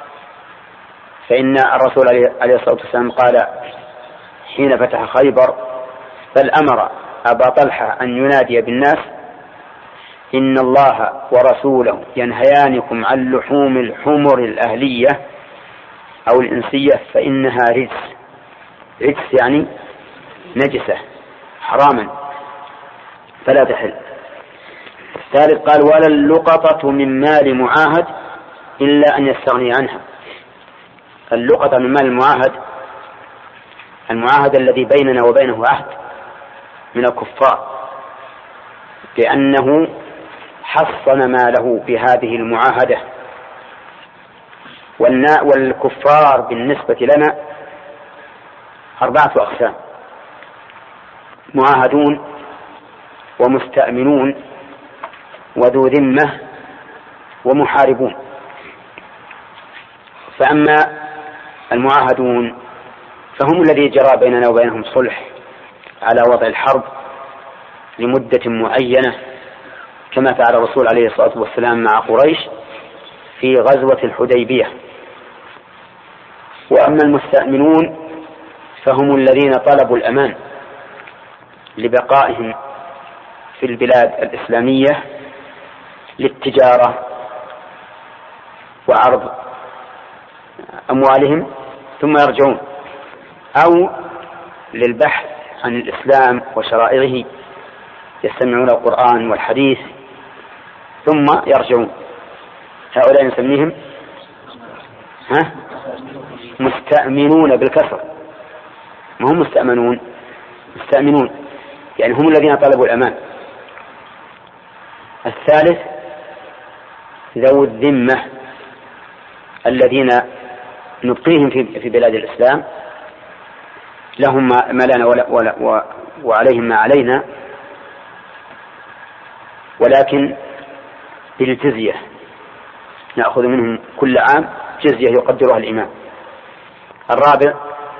فإن الرسول عليه الصلاة والسلام قال حين فتح خيبر: بل أمر أبا طلحة أن ينادي بالناس: إن الله ورسوله ينهيانكم عن لحوم الحمر الأهلية أو الإنسية فإنها رجس يعني نجسة حراما فلا تحل. الثالث قال: ولا اللقطة من مال معاهد إلا أن يستغني عنها. اللقطة من مال المعاهد الذي بيننا وبينه عهد من الكفار، لأنه حصن ماله بهذه المعاهدة. والكفار بالنسبة لنا 4 أقسام: معاهدون ومستأمنون وذو ذمة ومحاربون. فأما المعاهدون فهم الذي جرى بيننا وبينهم صلح على وضع الحرب لمدة معينة، كما فعل الرسول عليه الصلاة والسلام مع قريش في غزوة الحديبية. وأما المستأمنون فهم الذين طلبوا الأمان لبقائهم في البلاد الإسلامية للتجارة وعرض أموالهم ثم يرجعون، أو للبحث عن الإسلام وشرائعه، يستمعون القرآن والحديث ثم يرجعون. هؤلاء نسميهم مستأمنون بالكسر، ما هم مستأمنون يعني هم الذين طلبوا الأمان. الثالث ذو الذمة الذين نبقيهم في بلاد الإسلام، لهم ما لنا وعليهم ما علينا، ولكن بالجزية، نأخذ منهم كل عام جزية يقدرها الإمام. الرابع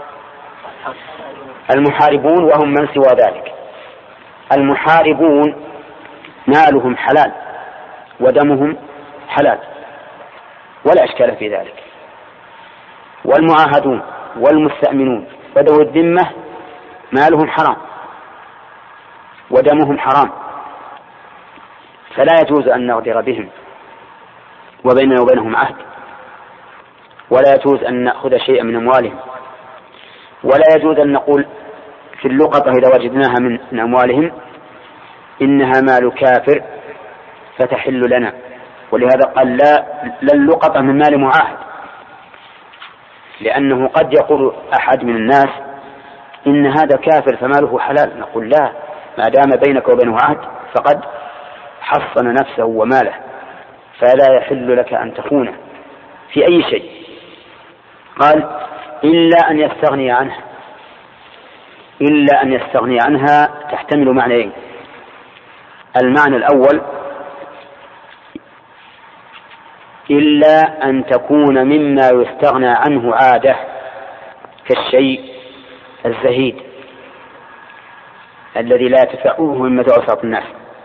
المحاربون، وهم من سوى ذلك. المحاربون مالهم حلال ودمهم حلال ولا إشكال في ذلك. والمعاهدون والمستأمنون وذوي الذمة مالهم حرام ودمهم حرام، فلا يجوز أن نغدر بهم وبيننا وبينهم عهد، ولا يجوز أن نأخذ شيئا من أموالهم، ولا يجوز أن نقول في اللقطة إذا وجدناها من أموالهم إنها مال كافر فتحل لنا. ولهذا قال لا اللقطة من مال معاهد، لأنه قد يقول أحد من الناس إن هذا كافر فماله حلال، نقول لا، ما دام بينك وبينه عهد فقد حصن نفسه وماله، فلا يحل لك أن تخونه في أي شيء. قال إلا أن يستغني عنه، إلا أن يستغني عنها تحتمل معنيين. المعنى الأول إلا أن تكون مما يستغنى عنه عادة كالشيء الزهيد الذي لا يتفعه مما توسط الناس.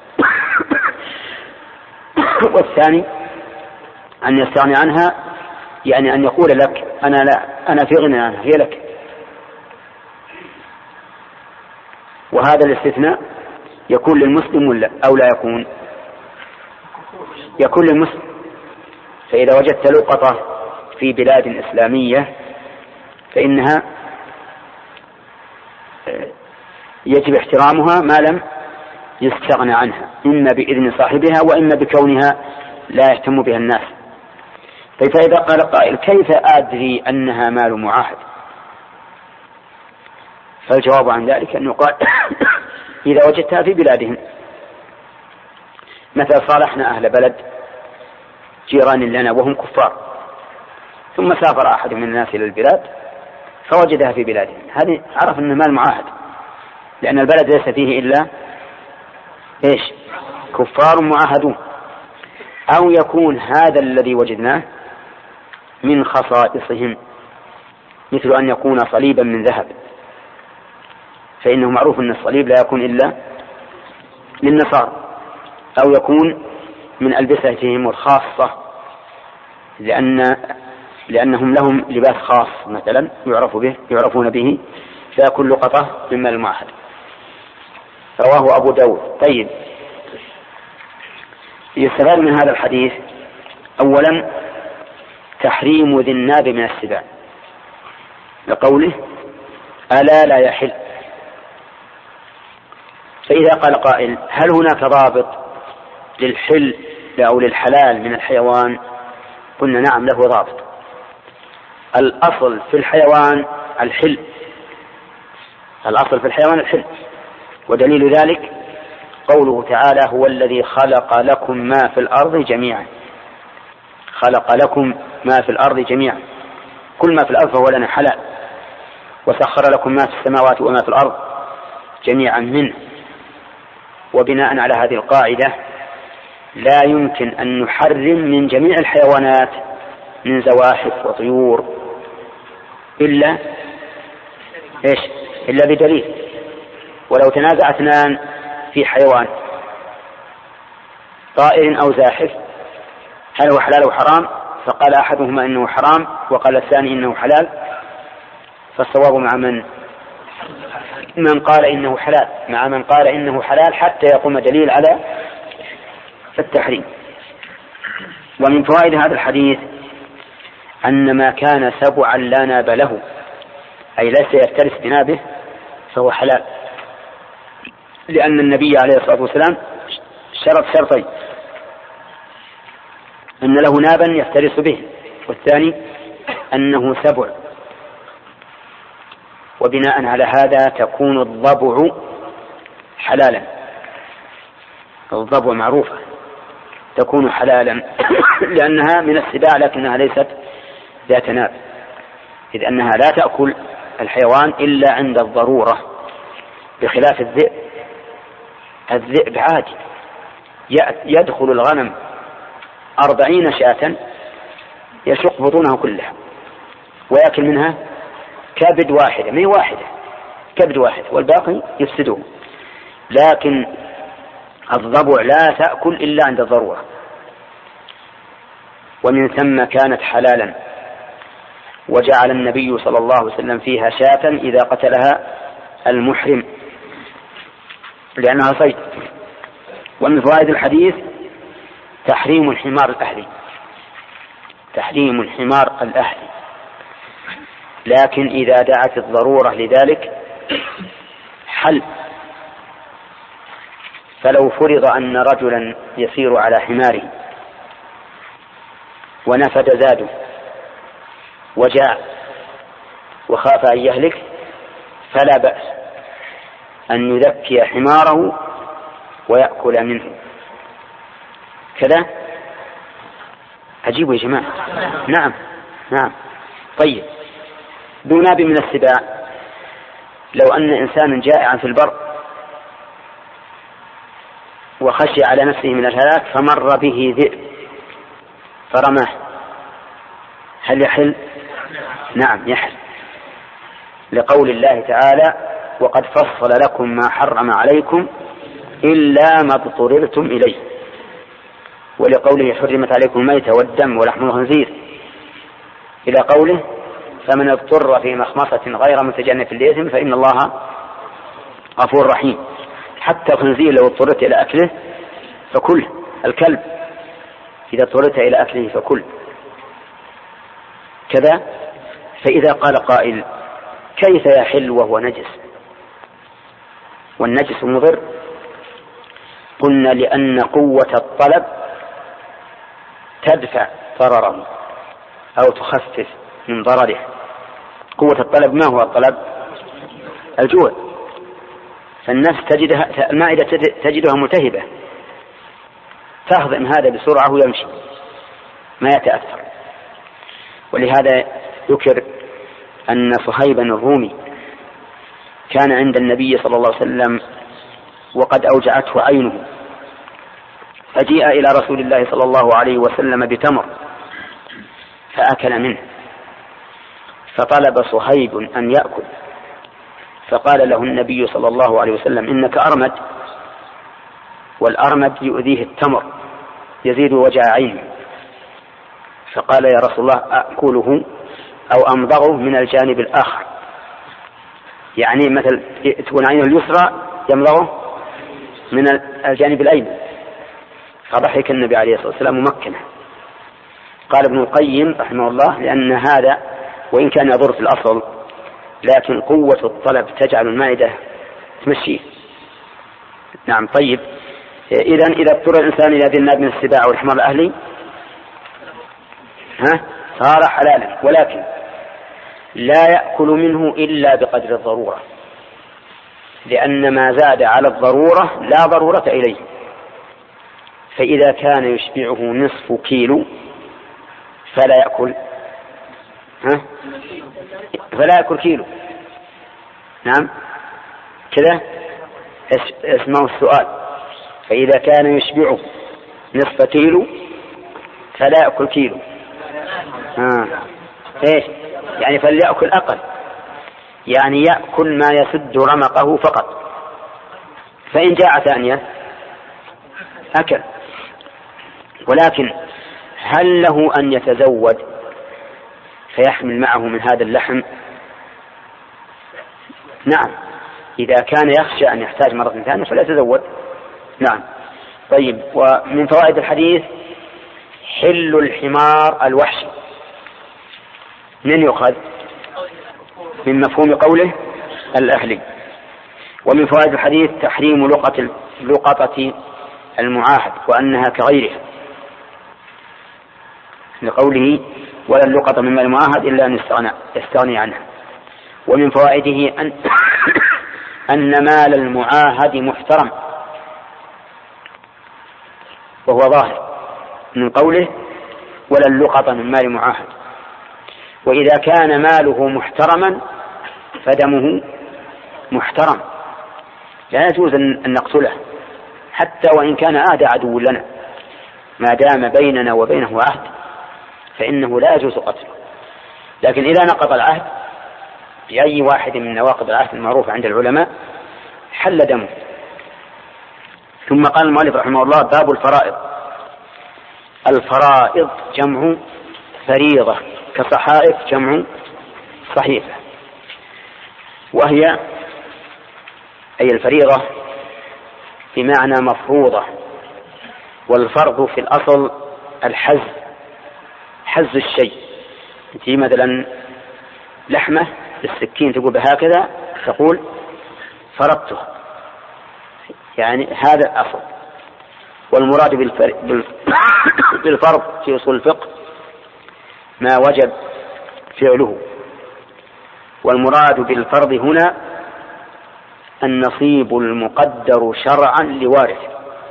والثاني أن يستغني عنها يعني أن يقول لك أنا في غنى عنها، هي لك. وهذا الاستثناء يكون للمسلم ولا أو لا يكون؟ يكون للمسلم. فإذا وجدت لقطة في بلاد إسلامية فإنها يجب احترامها ما لم يستغنى عنها، إما بإذن صاحبها وإما بكونها لا يهتم بها الناس. فإذا قال قائل كيف أدري أنها مال معاهد؟ فالجواب عن ذلك أنه قال إذا وجدتها في بلادهم، مثلا صالحنا أهل بلد جيران لنا وهم كفار، ثم سافر أحد من الناس إلى البلاد فوجدها في بلادهم، هذه عرف أنه مال معاهد، لأن البلد ليس فيه إلا كفار معاهدون. أو يكون هذا الذي وجدناه من خصائصهم، مثل أن يكون صليبا من ذهب، فإنه معروف أن الصليب لا يكون إلا للنصارى. أو يكون من ألبستهم الخاصة لأنهم لهم لباس خاص مثلا يعرفون به، فيكون لقطة مما المعاهد. رواه أبو داود. طيب، يستفاد من هذا الحديث أولا تحريم ذي الناب من السباع لقوله ألا لا يحل. فإذا قال قائل هل هناك ضابط للحل أو للحلال من الحيوان؟ قلنا نعم، له ضابط. الأصل في الحيوان الحل، الأصل في الحيوان الحل، ودليل ذلك قوله تعالى هو الذي خلق لكم ما في الأرض جميعا. خلق لكم ما في الأرض جميعا، كل ما في الأرض فهو لنا حلال. وسخر لكم ما في السماوات وما في الأرض جميعا منه. وبناء على هذه القاعدة لا يمكن أن نحرم من جميع الحيوانات من زواحف وطيور إلا بدليل. ولو تنازع اثنان في حيوان طائر أو زاحف هل هو حلال أو حرام، فقال أحدهما إنه حرام وقال الثاني إنه حلال، فالصواب مع من قال إنه حلال، مع من قال إنه حلال حتى يقوم دليل على التحريم. ومن فوائد هذا الحديث أن ما كان سبعا لا ناب له، أي ليس يفترس بنابه، فهو حلال، لأن النبي عليه الصلاة والسلام شرط شرطين: أن له نابا يفترس به، والثاني أنه سبع. وبناء على هذا تكون الضبع حلالا. الضبع معروفة تكون حلالا لأنها من السباع لكنها ليست ذات ناب، إذ أنها لا تأكل الحيوان إلا عند الضرورة، بخلاف الذئب. الذئب عادي يدخل الغنم 40 شاة يشق بطونها كلها ويأكل منها كبد واحدة، ما هي واحدة، كبد واحد، والباقي يفسده. لكن الضبع لا تأكل إلا عند الضرورة، ومن ثم كانت حلالا. وجعل النبي صلى الله عليه وسلم فيها شاة إذا قتلها المحرم لأنها صيد. ومن فوائد الحديث تحريم الحمار الأهلي، تحريم الحمار الأهلي، لكن إذا دعت الضرورة لذلك حل. فلو فرض أن رجلا يسير على حماره ونفد زاده وجاع وخاف أن يهلك، فلا بأس أن يذكي حماره ويأكل منه. كذا عجيب يا جماعة. نعم. طيب، ذو ناب من السباع لو أن إنسانا جائعا في البر وخشي على نفسه من الهلاك فمر به ذئب فرماه، هل يحل؟ نعم يحل، لقول الله تعالى: وقد فصل لكم ما حرم عليكم إلا ما اضطررتم إليه، ولقوله: حرمت عليكم الميتة والدم ولحم الخنزير، إلى قوله: فمن اضطر في مخمصة غير متجانف لإثم فإن الله غفور رحيم. حتى الخنزير لو اضطررت إلى أكله فكل، الكلب إذا اضطررت إلى أكله فكل كذا. فإذا قال قائل: كيف يحل وهو نجس؟ والنجس مضر. قلنا: لأن قوة الطلب تدفع ضرره أو تخفف من ضرره. قوة الطلب ما هو الطلب؟ الجوع. فالنفس تجدها، المائدة تجدها ملتهبة، تهضم هذا بسرعة ويمشي ما يتأثر. ولهذا ذكر أن صهيبا الرومي كان عند النبي صلى الله عليه وسلم وقد أوجعته عينه، فجيء إلى رسول الله صلى الله عليه وسلم بتمر فأكل منه، فطلب صهيب أن يأكل، فقال له النبي صلى الله عليه وسلم: إنك أرمد، والأرمد يؤذيه التمر يزيد وجع عينه. فقال: يا رسول الله، أأكله أو أمضغه من الجانب الآخر، يعني مثل تكون عينه اليسرى يمضغه من الجانب الأيمن. فضحك النبي عليه الصلاة والسلام ممكنه. قال ابن القيم رحمه الله: لأن هذا وإن كان يضر في الأصل لكن قوة الطلب تجعل المائدة تمشيه. نعم. طيب، إذا اضطر الإنسان إلى ذي الناب من السباع والحمار الأهلي صار حلالا، ولكن لا يأكل منه إلا بقدر الضرورة، لأن ما زاد على الضرورة لا ضرورة إليه. فإذا كان يشبعه نصف كيلو فلا يأكل كيلو. نعم كذا اسمعوا السؤال. فإذا كان يشبعه نصف كيلو فلا يأكل كيلو. إيش يعني؟ فليأكل أقل، يعني يأكل ما يسد رمقه فقط. فإن جاء ثانية أكل. ولكن هل له أن يتزود فيحمل معه من هذا اللحم؟ نعم، إذا كان يخشى أن يحتاج مرة ثانية فلا يتزود. نعم. طيب، ومن فوائد الحديث حل الحمار الوحشي. من يؤخذ؟ من مفهوم قوله الأهلي. ومن فوائد الحديث تحريم لقطة المعاهد وأنها كغيرها، لقوله: ولا اللقطة من المعاهد إلا أن يستغني عنها. ومن فوائده أن مال المعاهد محترم، وهو ظاهر من قوله: ولا اللقطة من مال معاهد. وإذا كان ماله محترما فدمه محترم، لا يجوز أن نقتله حتى وإن كان أعدى عدو لنا، ما دام بيننا وبينه عهد فإنه لا يجوز قتله. لكن إذا نقض العهد بأي واحد من نواقض العهد المعروفة عند العلماء حل دمه. ثم قال المؤلف رحمه الله: باب الفرائض. الفرائض جمع فريضة، كصحائف جمع صحيفة، وهي أي الفريضة بمعنى مفروضة. والفرض في الأصل حز الشيء. تجي مثلا لحمة بالسكين تقول بهكذا، تقول فرضته، يعني هذا الأصل. والمراد بالفرض في أصول الفقه ما وجب فعله. والمراد بالفرض هنا النصيب المقدر شرعا لوارثه.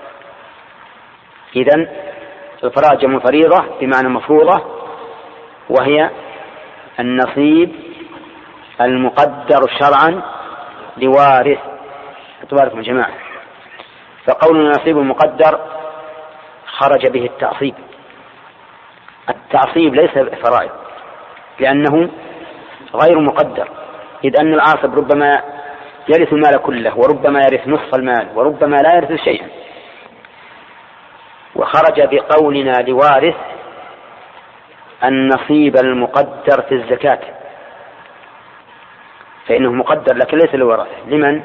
إذن الفرائض جمع فريضة بمعنى مفروضة، وهي النصيب المقدر شرعا لوارث. تبارك يا جماعة. فقولنا نصيب مقدر خرج به التعصيب. التعصيب ليس فرائض لأنه غير مقدر، إذ أن العاصب ربما يرث المال كله وربما يرث نصف المال وربما لا يرث شيئا. وخرج بقولنا لوارث النصيب المقدر في الزكاة، فإنه مقدر لكن ليس للورثة. لمن؟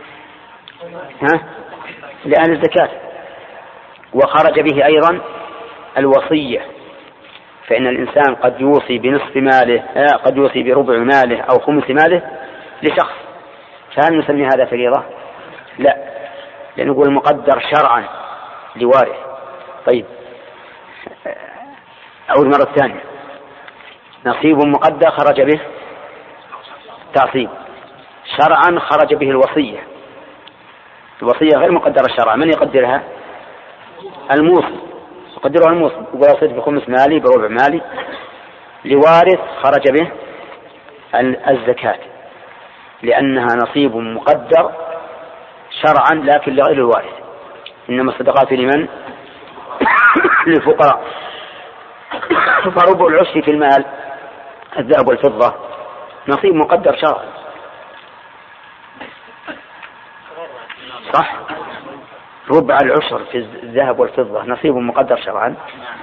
لأهل الزكاة. وخرج به أيضا الوصية، فإن الإنسان قد يوصي بنصف ماله، قد يوصي بربع ماله أو خمس ماله لشخص، فهل نسمي هذا فريضة؟ لا، لأنه يقول مقدر شرعا لوارث. طيب أول مرة الثانية، نصيب مقدر خرج به تعصيب، شرعا خرج به الوصية. الوصية غير مقدرة شرعا، من يقدرها؟ الموصي، يقدرها الموصي، يقول أوصيت بخمس مالي بربع مالي. لوارث خرج به الزكاة لأنها نصيب مقدر شرعا لكن لغير الوارث، إنما الصدقات لمن؟ للفقراء. فربع العشر في المال الذهب والفضة نصيب مقدر شرعا، صح؟ ربع العشر في الذهب والفضة نصيب مقدر شرعا.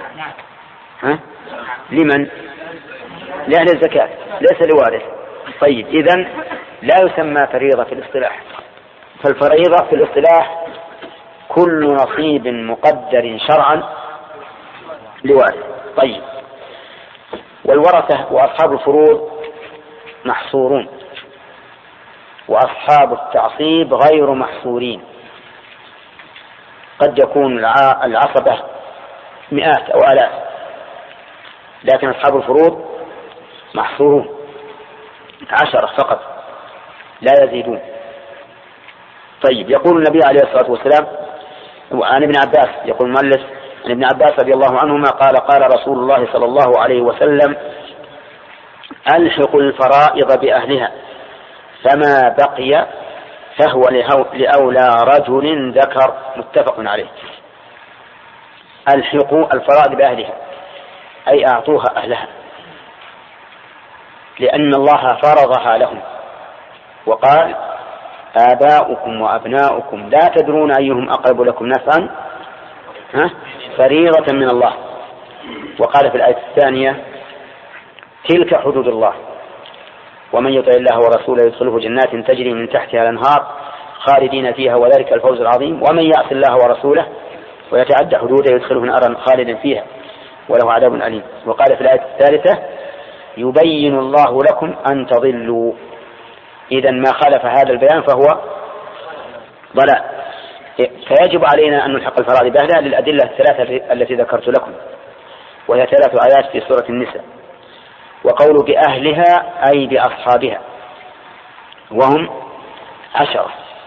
لمن؟ لأهل الزكاة ليس لوارث. طيب إذن لا يسمى فريضة في الاصطلاح، فالفريضة في الاصطلاح كل نصيب مقدر شرعا لوارث. طيب والورثة وأصحاب الفروض محصورون، وأصحاب التعصيب غير محصورين. قد يكون العصبة مئات أو آلاف، لكن أصحاب الفروض محصورون 10 فقط لا يزيدون. طيب يقول النبي عليه الصلاة والسلام عن ابن عباس، يقول المؤلف عن ابن عباس رضي الله عنهما قال قال رسول الله صلى الله عليه وسلم ألحق الفرائض بأهلها فما بقي فهو لأولى رجل ذكر. متفق عليه. ألحقوا الفرائض بأهلها أي أعطوها أهلها، لأن الله فرضها لهم وقال آباؤكم وأبناؤكم لا تدرون أيهم أقرب لكم نفعا فريضة من الله. وقال في الآية الثانية تلك حدود الله ومن يطع الله ورسوله يدخله جنات تجري من تحتها الأنهار خالدين فيها وذلك الفوز العظيم ومن يعص الله ورسوله ويتعدى حدوده يدخله نارا خالدا فيها وله عذاب أليم. وقال في الآية الثالثة يبين الله لكم أن تضلوا. إذا ما خالف هذا البيان فهو ضلال. فيجب علينا أن نلحق الفرائض بأهلها للأدلة الثلاثة التي ذكرت لكم، وهي 3 آيات في سورة النساء. وقول بأهلها أي بأصحابها، وهم 10: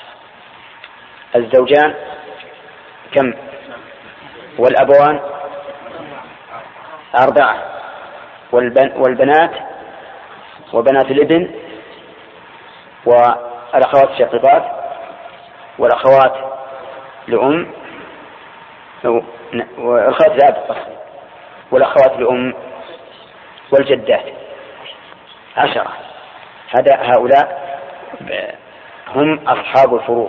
الزوجان كم؟ والأبوان 4، والبنات وبنات الابن والأخوات الشقيقات والأخوات لأم والأخوات لأب والأخوات لأم والجدات 10. هؤلاء هم أصحاب الفروض.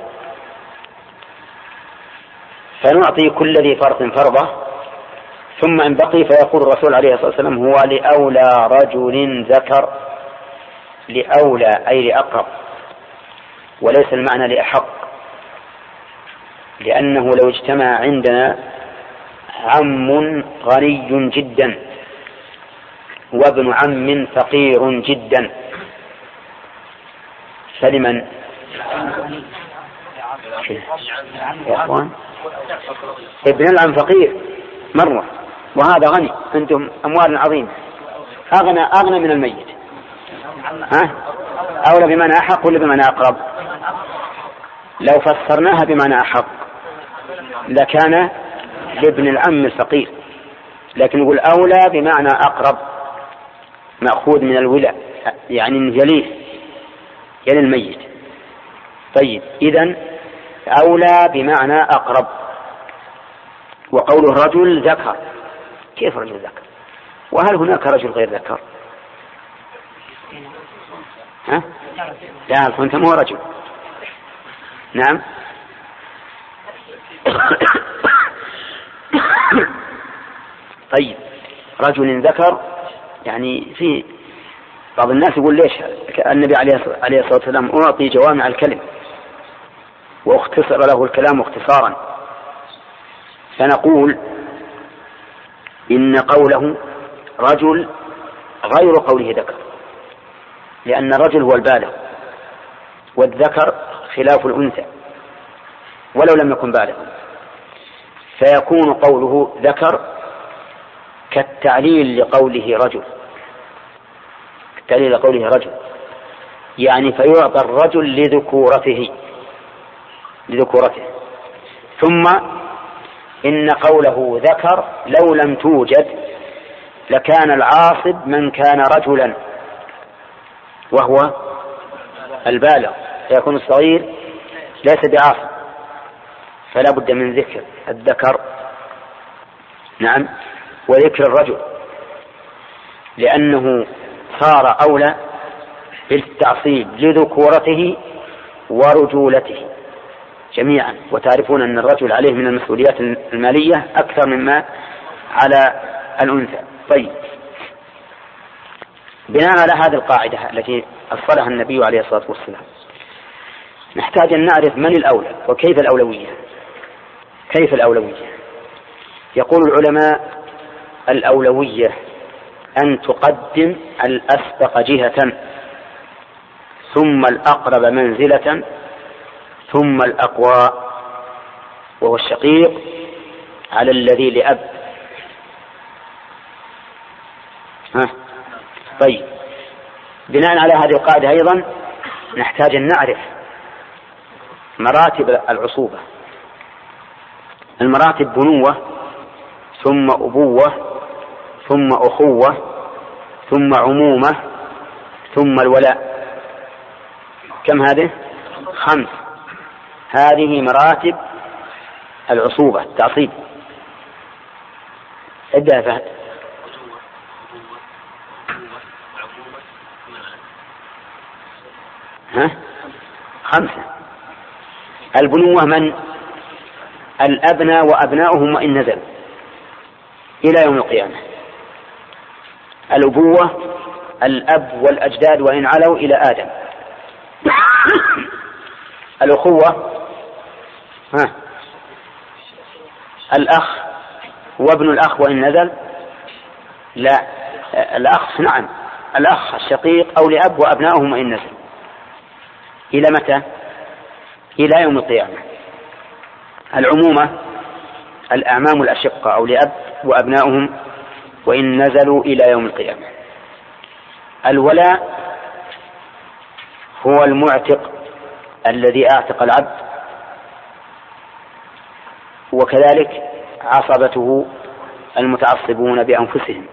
فنعطي كل ذي فرض فرضه، ثم إن بقي فيقول الرسول عليه الصلاة والسلام هو لأولى رجل ذكر. لأولى أي لأقرب، وليس المعنى لأحق، لأنه لو اجتمع عندنا عم غني جدا وابن عم فقير جدا فلمن؟ يا أخوان ابن العم فقير مرة وهذا غني، أنتم أموال عظيمة، أغنى من الميت. أولى بمعنى أحق ولا بمعنى أقرب؟ لو فسرناها بمعنى أحق لكان لابن العم الفقير، لكن نقول أولى بمعنى أقرب، مأخوذ من الولاء، يعني يليه يلي الميت. طيب، إذن أولى بمعنى أقرب. وقوله رجل ذكر، كيف رجل ذكر؟ وهل هناك رجل غير ذكر؟ ها؟ لا، فأنت مو رجل. نعم. طيب، رجل ذكر يعني في بعض الناس يقول ليش النبي عليه الصلاة والسلام أعطي جوامع الكلم واختصر له الكلام اختصارا؟ فنقول إن قوله رجل غير قوله ذكر، لأن الرجل هو البالغ والذكر خلاف الأنثى ولو لم يكن بالغا، فيكون قوله ذكر كالتعليل لقوله رجل، كالتعليل لقوله رجل، يعني فيعطى الرجل لذكورته. ثم إن قوله ذكر لو لم توجد لكان العاصب من كان رجلا وهو البالغ، فيكون الصغير ليس بعاصب، فلا بد من ذكر الذكر نعم وذكر الرجل، لأنه صار أولى بالتعصيب لذكورته ورجولته جميعا. وتعرفون أن الرجل عليه من المسؤوليات المالية أكثر مما على الأنثى. طيب، بناء على هذه القاعدة التي أصلها النبي عليه الصلاة والسلام نحتاج أن نعرف من الأولى وكيف الأولوية. كيف الأولوية؟ يقول العلماء الأولوية أن تقدم الأسبق جهة، ثم الأقرب منزلة، ثم الأقوى وهو الشقيق على الذي لأب. طيب، بناء على هذه القاعدة أيضا نحتاج أن نعرف مراتب العصوبة. المراتب بنوة، ثم أبوة، ثم أخوة، ثم عمومة، ثم الولاء. كم هذه؟ 5. هذه مراتب العصوبة التعصيب. عدها فهد. 5. البنوة من الأبناء وأبناؤهم وإن نزلوا إلى يوم القيامة. الأبوة الأب والأجداد وإن علوا إلى آدم. الأخوة الأخ وابن الأخ وإن نزل. لا، الأخ نعم، الأخ الشقيق أو لأب وأبناؤهم وإن نزل. إلى متى؟ إلى يوم القيامة. العمومة الأعمام الأشقة أو لأب وأبناؤهم وإن نزلوا إلى يوم القيامة. الولاء هو المعتق الذي أعتق العبد، وكذلك عصبته المتعصبون بأنفسهم.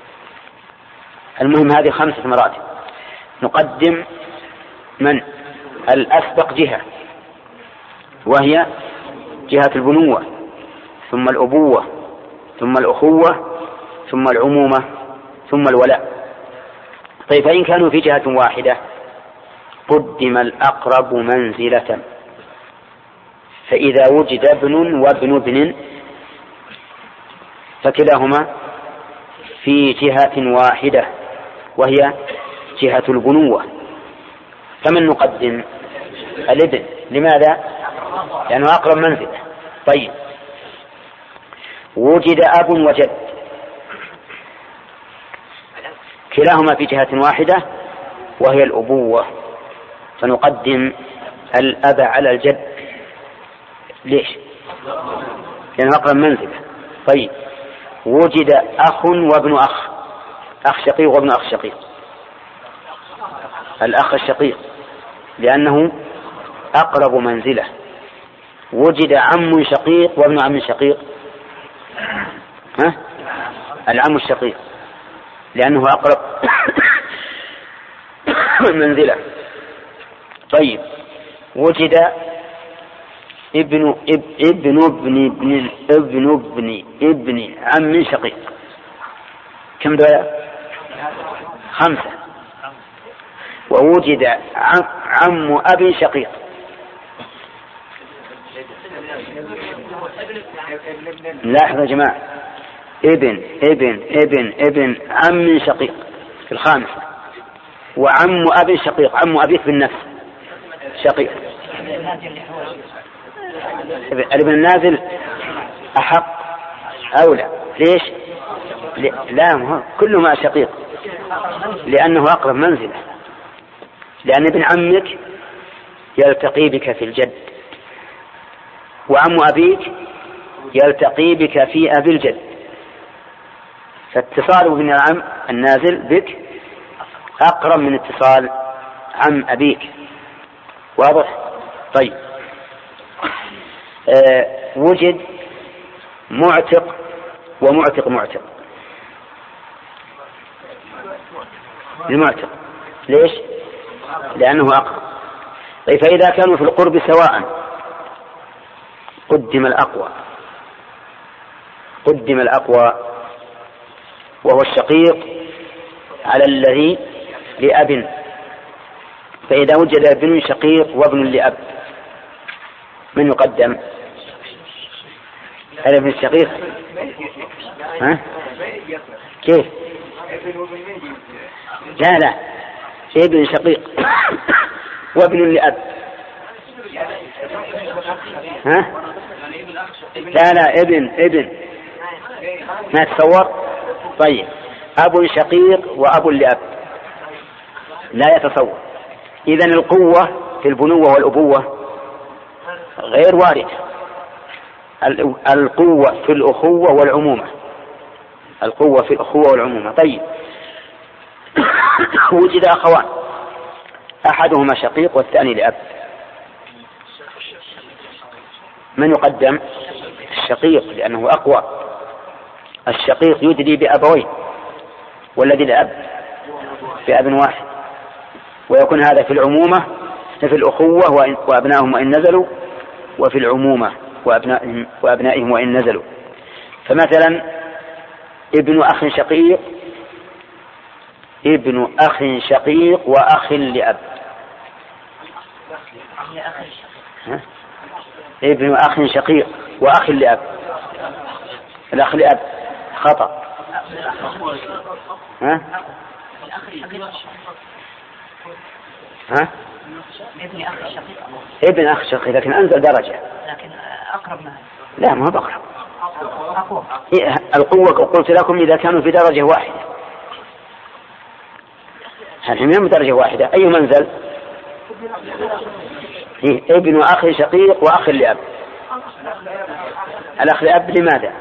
المهم هذه 5 مراتب. نقدم من الأسبق جهة، وهي جهة البنوة، ثم الأبوة، ثم الأخوة، ثم العمومة، ثم الولاء. طيب، فإن كانوا في جهة واحدة قدم الأقرب منزلة، فإذا وجد ابن وابن ابن فكلاهما في جهة واحدة وهي جهة البنوة، فمن نقدم؟ الابن. لماذا؟ لأنه أقرب منزلة. طيب، وجد أب وجد، كلاهما في جهة واحدة وهي الأبوة، فنقدم الأب على الجد. ليش؟ لأنه أقرب منزلة. طيب، وجد أخ وابن أخ، أخ شقيق وابن أخ شقيق، الأخ الشقيق لأنه أقرب منزلة. وجد عم شقيق وابن عم شقيق، العم الشقيق لأنه أقرب منزلة. طيب، وجد ابن عم شقيق. كم دولة؟ 5. ووجد عم أب شقيق. لاحظوا يا جماعة، ابن عم شقيق في 5، وعم أب شقيق، عم أبيك بالنفس شقيق. الابن النازل أحق أولى. ليش؟ لا، كل ما شقيق، لأنه أقرب منزلة، لأن ابن عمك يلتقي بك في الجد، وعم أبيك يلتقي بك في أبي الجد، فاتصاله من العم النازل بك أقرب من اتصال عم أبيك. واضح؟ طيب. وجد معتق ومعتق. المعتق ليش؟ لأنه أقرب. طيب، فإذا كانوا في القرب سواء قدم الأقوى وهو الشقيق على الذي لأب. فإذا وجد ابن شقيق وابن لأب، من يقدم؟ الابن الشقيق. كيف؟ لا، ابن شقيق وابن لأب. لا، ابن ما تصور. طيب، أب شقيق وأب لأب لا يتصور. إذن القوة في البنوة والأبوة غير واردة. القوة في الأخوة والعمومة. طيب، وجد أخوان، أحدهما شقيق والثاني لأب، من يقدم؟ الشقيق، لأنه أقوى. الشقيق يدري بأبوين، والذي لأب بأب واحد، ويكون هذا في العمومة، في الأخوة وأبنائهم وإن نزلوا، وفي العمومة وأبنائهم وإن نزلوا. فمثلا ابن أخ شقيق وأخ لأب. ابن أخ شقيق وأخ لأب، الأخ لأب خطأ. ابن أخ شقيق لكن أنزل درجة، لكن أقرب منه. لا، ما هو أقرب. القوة قلت لكم إذا كانوا في درجة واحدة، الحين بدرجة واحدة أي منزل؟ ابن أخ شقيق وأخ لأب. الأخ لأب لماذا؟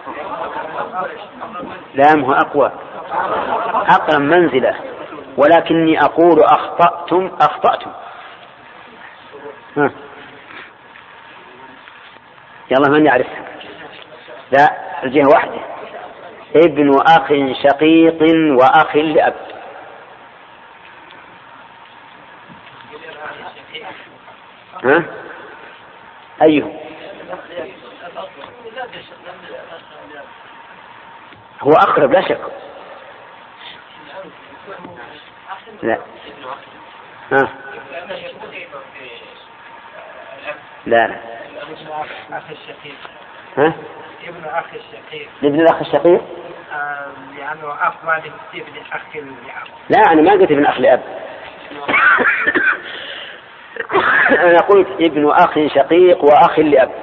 لا، هو أقوى، أقرب منزلة، ولكني أقول أخطأتم. يلا، من يعرفها؟ لا، الجهة واحدة، ابن أخ شقيق وأخ لأب. أيه؟ هو أقرب لا شك. لا. لا. ابن الأخ الشقيق لأنه أفضل من ابن أخ لأب. لا، أنا ما قلت ابن أخ لأب. أنا قلت ابن أخ شقيق وأخ لأب.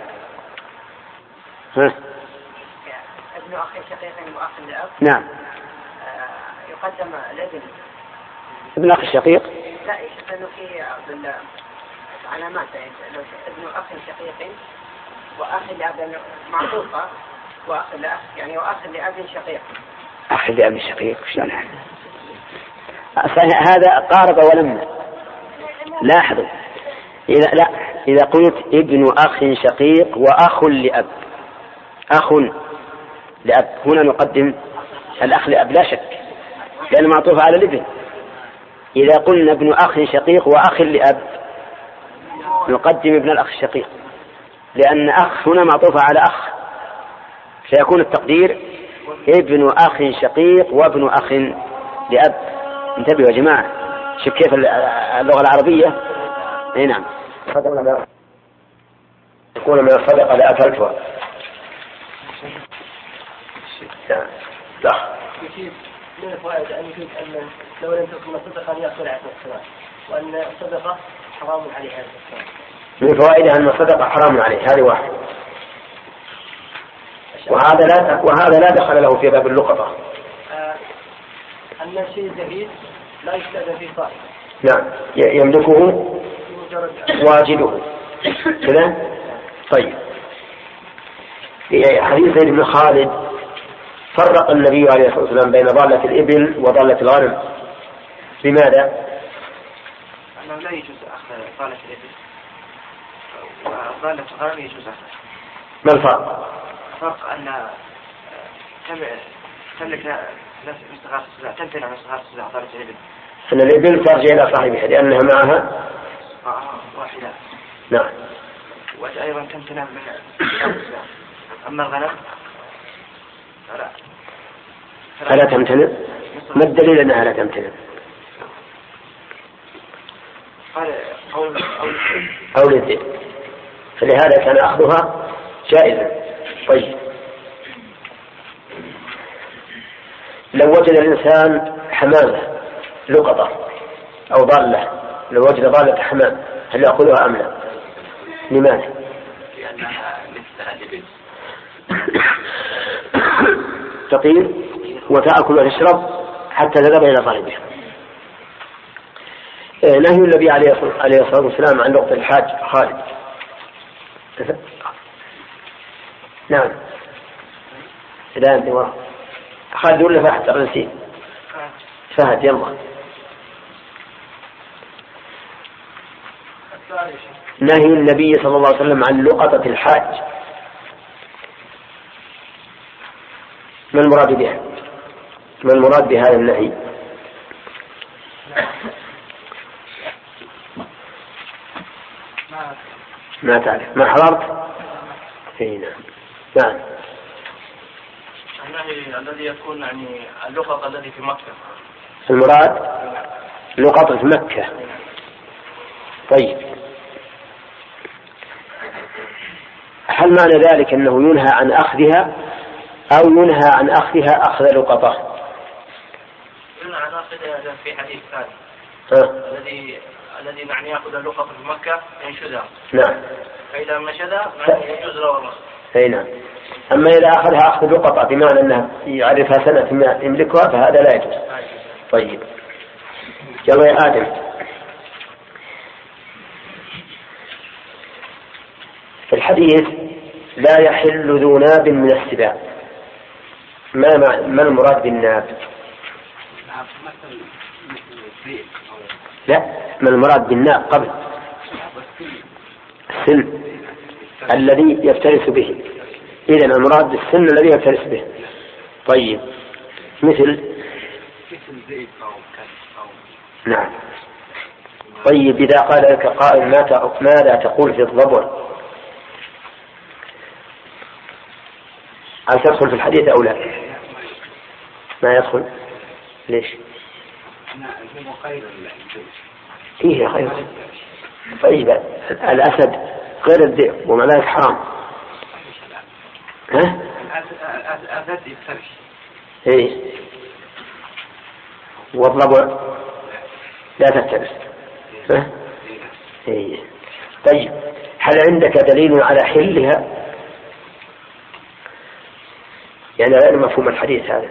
ابن أخ شقيق وأخ لأب. نعم. يقدم الابن. ابن أخ الشقيق. لا، إنه في علامات، لو ابن أخ شقيق وأخ لأب معطوفة، وأخ لأخ يعني وأخ لأب شقيق. أخ لأب شقيق شلون هذا؟ قارب ولم. لاحظوا، إذا قلت ابن أخ شقيق وأخ لأب، أخ لأب، هنا نقدم الأخ لأب لا شك، لأنه معطوف على الابن. إذا قلنا ابن أخ شقيق وأخ لأب نقدم ابن الأخ الشقيق، لأن أخ هنا معطوفة على أخ، فيكون التقدير ابن أخ شقيق وابن أخ لأب. انتبهوا يا جماعة، شوف كيف اللغة العربية. نعم. يقول من الصدقة لأكلتها. لا. من الفوائد أن يجوز أن لو لم تكن الصدقة أن يأكل عشر السنة، وأن الصدقة حرام عليه هذا السنة. من فوائدها أن الصدقة حرام عليه، هذه واحد. وهذا لا دخل له في باب اللقطة. أن الشيء الجديد لا يستأذن فيه صاحبه. نعم، يملكه واجده كذا. طيب، في حديث زيد بن خالد فرق النبي عليه الصلاة والسلام بين ضالة الإبل وضالة الغنم. لماذا؟ أنه لا يجوز أخذ ضالة الإبل وضالة الغنم يجوز أخذ. ما الفرق؟ الفرق أن تملك مستغاث السباع، تمتنع مستغاث السباع ضالة الإبل. أن الإبل ترجع إلى صاحبها لأنها معها واحدة. نعم. وأيضا تمتنع من السباع. أما الغنم فلا تمتنع. ما الدليل أنها لا تمتنع؟ أو للذئب، فلهذا كان أخذها جائزا. طيب، لو وجد الإنسان حمامة لقطة أو ضالة، لو وجد ضالة حمام هل يأخذها أم لا؟ لماذا؟ لأنها مثلها الإبل تطير وتأكل وتشرب حتى تذهب إلى صاحبها. نهي النبي عليه الصلاة والسلام عن لقطة الحاج خالد. نعم. الآن خالد ولا فهد؟ أرنسين فهد. يلا. نهي النبي صلى الله عليه وسلم عن لقطة الحاج، ما المراد بها؟ ما المراد بهذا النهي؟ ما تعرف؟ ما حضرت؟ نعم. نعم. النهي الذي يكون يعني اللقطة الذي في مكة. المراد لقطة مكة. طيب، هل معنى ذلك أنه ينهى عن أخذها أو ينهى عن أخذها أخذ لقطة؟ ينهى عن أخذها في حديث ثاني الذي معنى يأخذ اللقطة في مكة ينشدها. نعم. فإذا نشدها يجوز له الرصد. أي نعم. أما إذا أخذها أخذ لقطة بمعنى أنه يعرفها سنة يملكها فهذا لا يجوز. طيب، يلا يا آدم. في الحديث لا يحل ذو ناب من السباع، ما المراد بالناب؟ لا، ما المراد بالناب قبل؟ السن الذي يفترس به. إذن المراد بالسن الذي يفترس به. طيب، مثل نعم. طيب، إذا قال لك قائل ماذا تقول في الضبع؟ هل تدخل في الحديث أو لا؟ ما يدخل. ليش؟ فيه خير. طيب، الأسد غير الذئب وما ذلك حرام. ها؟ الأسد يفترس. إيه، والضبع لا تفترس. ها؟ إيه. طيب، هل عندك دليل على حلها؟ يعني غير مفهوم الحديث هذا.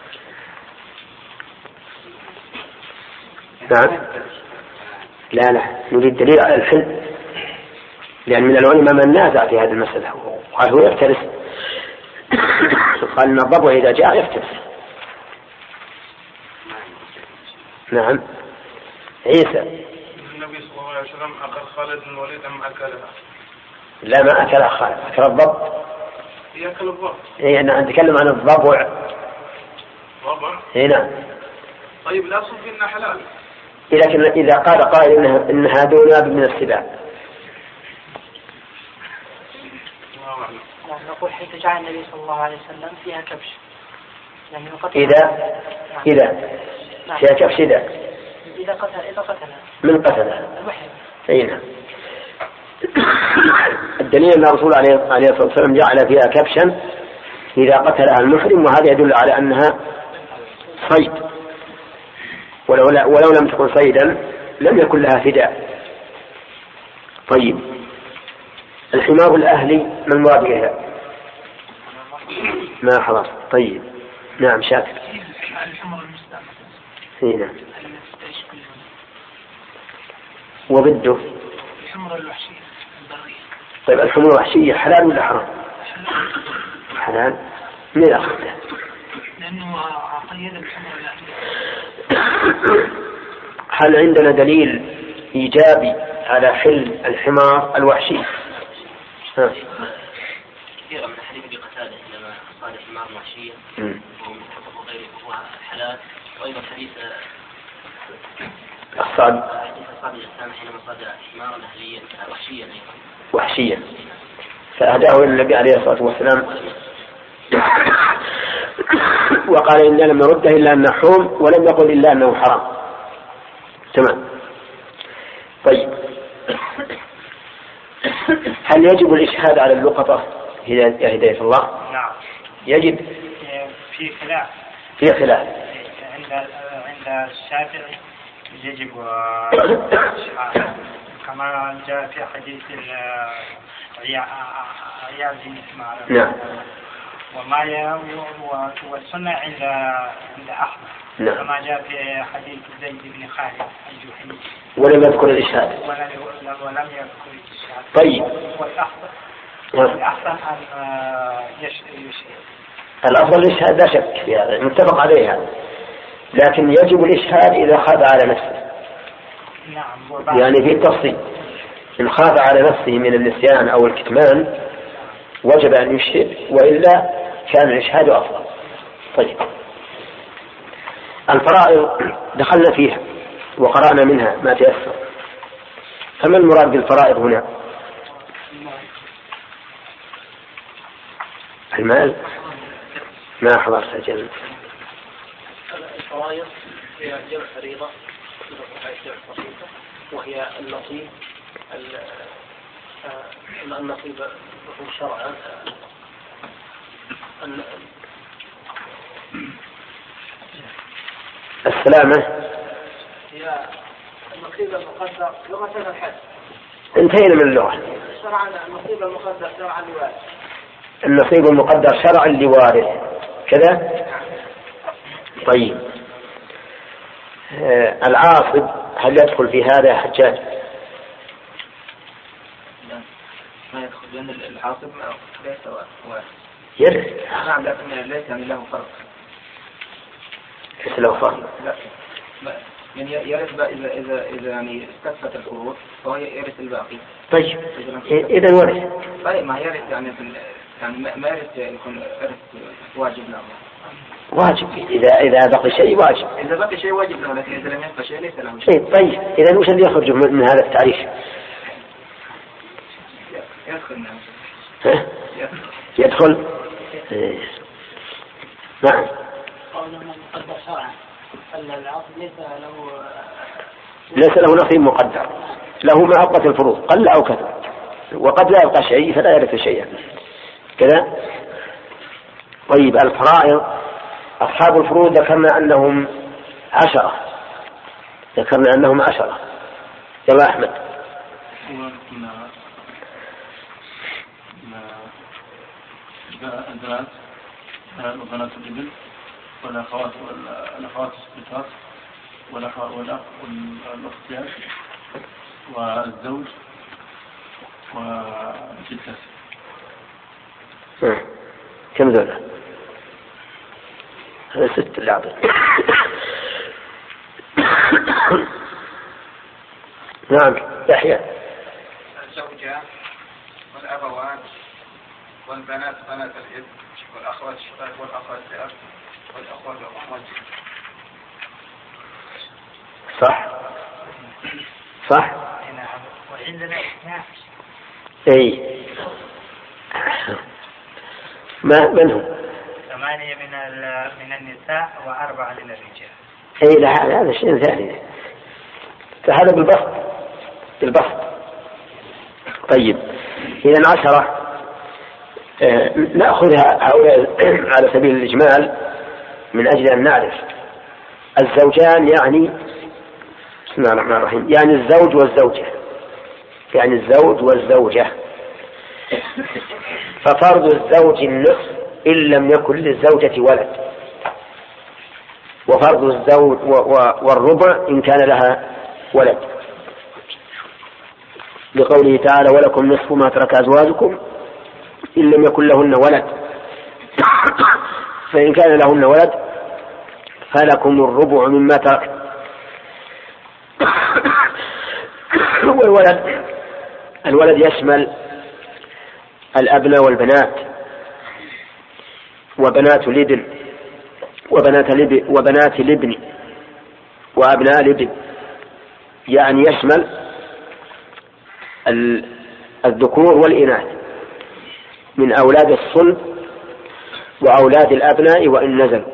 نعم. لا نريد دليل على الحل، لأن من العلماء من نازع في هذه المسألة قال هو يفترس. قال إن الضبع إذا جاء يفترس. نعم. عيسى. النبي صلى الله عليه وسلم أكل خالد بن الوليد أم أكلها؟ لا، ما أكل خالد، أكل الضب. يأكل الضب. إيه، أنا أتكلم عن الضبع. ضبع. إيه نعم. طيب، الأصل في إنها حلال. لكن إذا قال قائل إنها ذو ناب من السباع نقول حيث جعل النبي صلى الله عليه وسلم فيها كبش يعني إذا فيها كبش إذا قتل من قتلها المحرم. أي نعم. الدليل أن الرسول عليه الصلاة والسلام جعل فيها كبشا إذا قتلها المحرم، وهذا يدل على أنها صيد، ولو لم تكن صيدا لم يكن لها فداء. طيب الحمار الأهلي ما المراد بها؟ ما حضر. طيب نعم شاكر. نعم. وبده الحمر الوحشية. طيب الحمر الوحشية حلال ولا حرام؟ حلال. من أخذته؟ لأنه قيد الحمر الوحشية. هل عندنا دليل إيجابي على حل الحمار الوحشي؟ كثيرا من حديث أبي قتادة لما قال الحمار وحشية وغيره هو حلال، وأيضا حديث الصاد حينما صاد حمارا أهليا وحشيا أيضا وحشيا فأهداه النبي عليه الصلاة والسلام وقال إنا لم نرده إلا أنه حوم ولم يقل إلا أنه حرام. تمام. طيب هل يجب الإشهاد على اللقطة هداية الله؟ نعم يجب. في خلاف عند الشافعي يجب الإشهاد كما جاء في حديث عياذ بن حمار. نعم. والسنة عند أحمد. نعم. كما جاء في حديث زيد بن خالد الجحيم ولم يذكر الإشهاد. ولم يذكر الإشهاد. طيب والأحسن أن يشهد. الأفضل الإشهاد لا شك في هذا متفق عليها، لكن يجب الإشهاد إذا خاف على نفسه. نعم. يعني في التفصيل إن خاف على نفسه من النسيان أو الكتمان وجب أن يشهد، وإلا كان الإشهاد أفضل. طيب الفرائض دخلنا فيها وقرأنا منها ما تيسر، فما المراد بالفرائض هنا؟ المال. ما حضرت أجل. الفرائض هي جمع فريضة وهي النصيب شرعا السلامة. هي النصيب المقدر لغة الحد. انتهينا من اللغة. شرعا النصيب المقدر شرعا لوارث. النصيب المقدر شرعا لوارث كذا. طيب العاصب هل يدخل في هذا يا حجاج؟ ما يدخل لأن العاصب ليس واحد. يرث. نعم لكن ليس يعني له فرق. ليس له فرق. لا يعني يرث إذا يعني استكفت الفروض فهو يرث الباقي. طيب إذا ورث. طيب ما يرث يعني ما يرث يكون إرث واجب له. واجب إذا بقي شيء واجب. إذا بقي شيء واجب له، لكن إذا لم يبقى شيء ليس له شيء. طيب إذا وش اللي يخرج من هذا التعريف؟ يدخل. نعم. مقدر شرعا. العاصب ليس له نصيب مقدر، له ما أبقت الفروض قل أو كثر، وقد لا يبقى شيء فلا يرث شيئا كذا. طيب الفرائض أصحاب الفروض ذكرنا أنهم 10. يلا أحمد. البنات وبنات الابن والأخوات الصفات والأخ والأختيار والزوج والجدة. كم ذولا؟ هذا 6 اللي أعطيت. نعم يحيى. الزوجة والأبوات والبنات بنات الابن والأخوات الشقائق والأخوات الأب والأخوات الأخوات. صح. وعندنا 12. اي من هم؟ 8 من النساء و4 من الرجال. اي لا هذا شيء ثاني، فهذا بالبسط. طيب إذا 10 نأخذها على سبيل الإجمال من أجل أن نعرف. الزوجان يعني بسم الله الرحمن الرحيم يعني الزوج والزوجة، يعني الزوج والزوجة. ففرض الزوج النصف إن لم يكن للزوجة ولد، وفرض الزوج والربع إن كان لها ولد، لقوله تعالى ولكم نصف ما ترك أزواجكم إن لم يكن لهن ولد، فإن كان لهن ولد فلكم الربع مما ترك. الولد يشمل الأبناء والبنات وبنات الابن وبنات الابن وأبناء الابن، يعني يشمل الذكور والإناث من أولاد الصلب وأولاد الأبناء وإن نزلوا.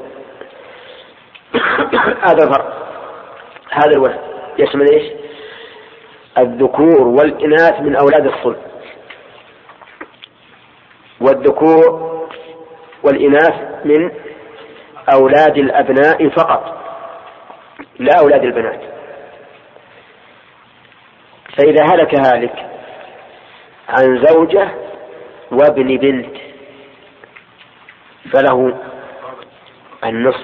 هذا الفرق. هذا الولد يشمل إيش؟ الذكور والإناث من أولاد الصلب، والذكور والإناث من أولاد الأبناء فقط لا أولاد البنات. فإذا هلك هالك عن زوجة وابن بنت فله النصف،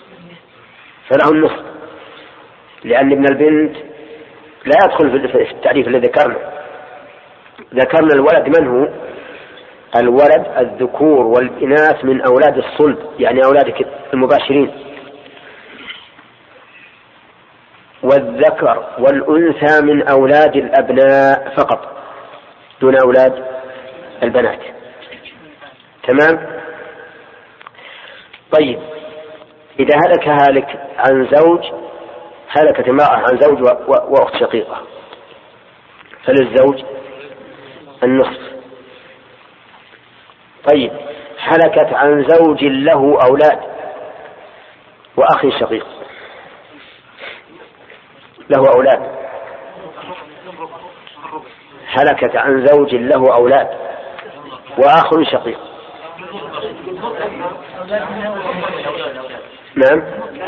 لأن ابن البنت لا يدخل في التعريف الذي ذكرنا الولد من هو؟ الولد الذكور والإناث من أولاد الصلب، يعني أولادك المباشرين، والذكر والأنثى من أولاد الأبناء فقط دون أولاد البنات. تمام؟ طيب إذا هلك هالك عن زوج، هلكت امرأة عن زوج وأخت شقيقة، فللزوج النصف. طيب هلكت عن زوج له أولاد وأخ شقيق، له أولاد، هلكت عن زوج له أولاد وأخ شقيق. نعم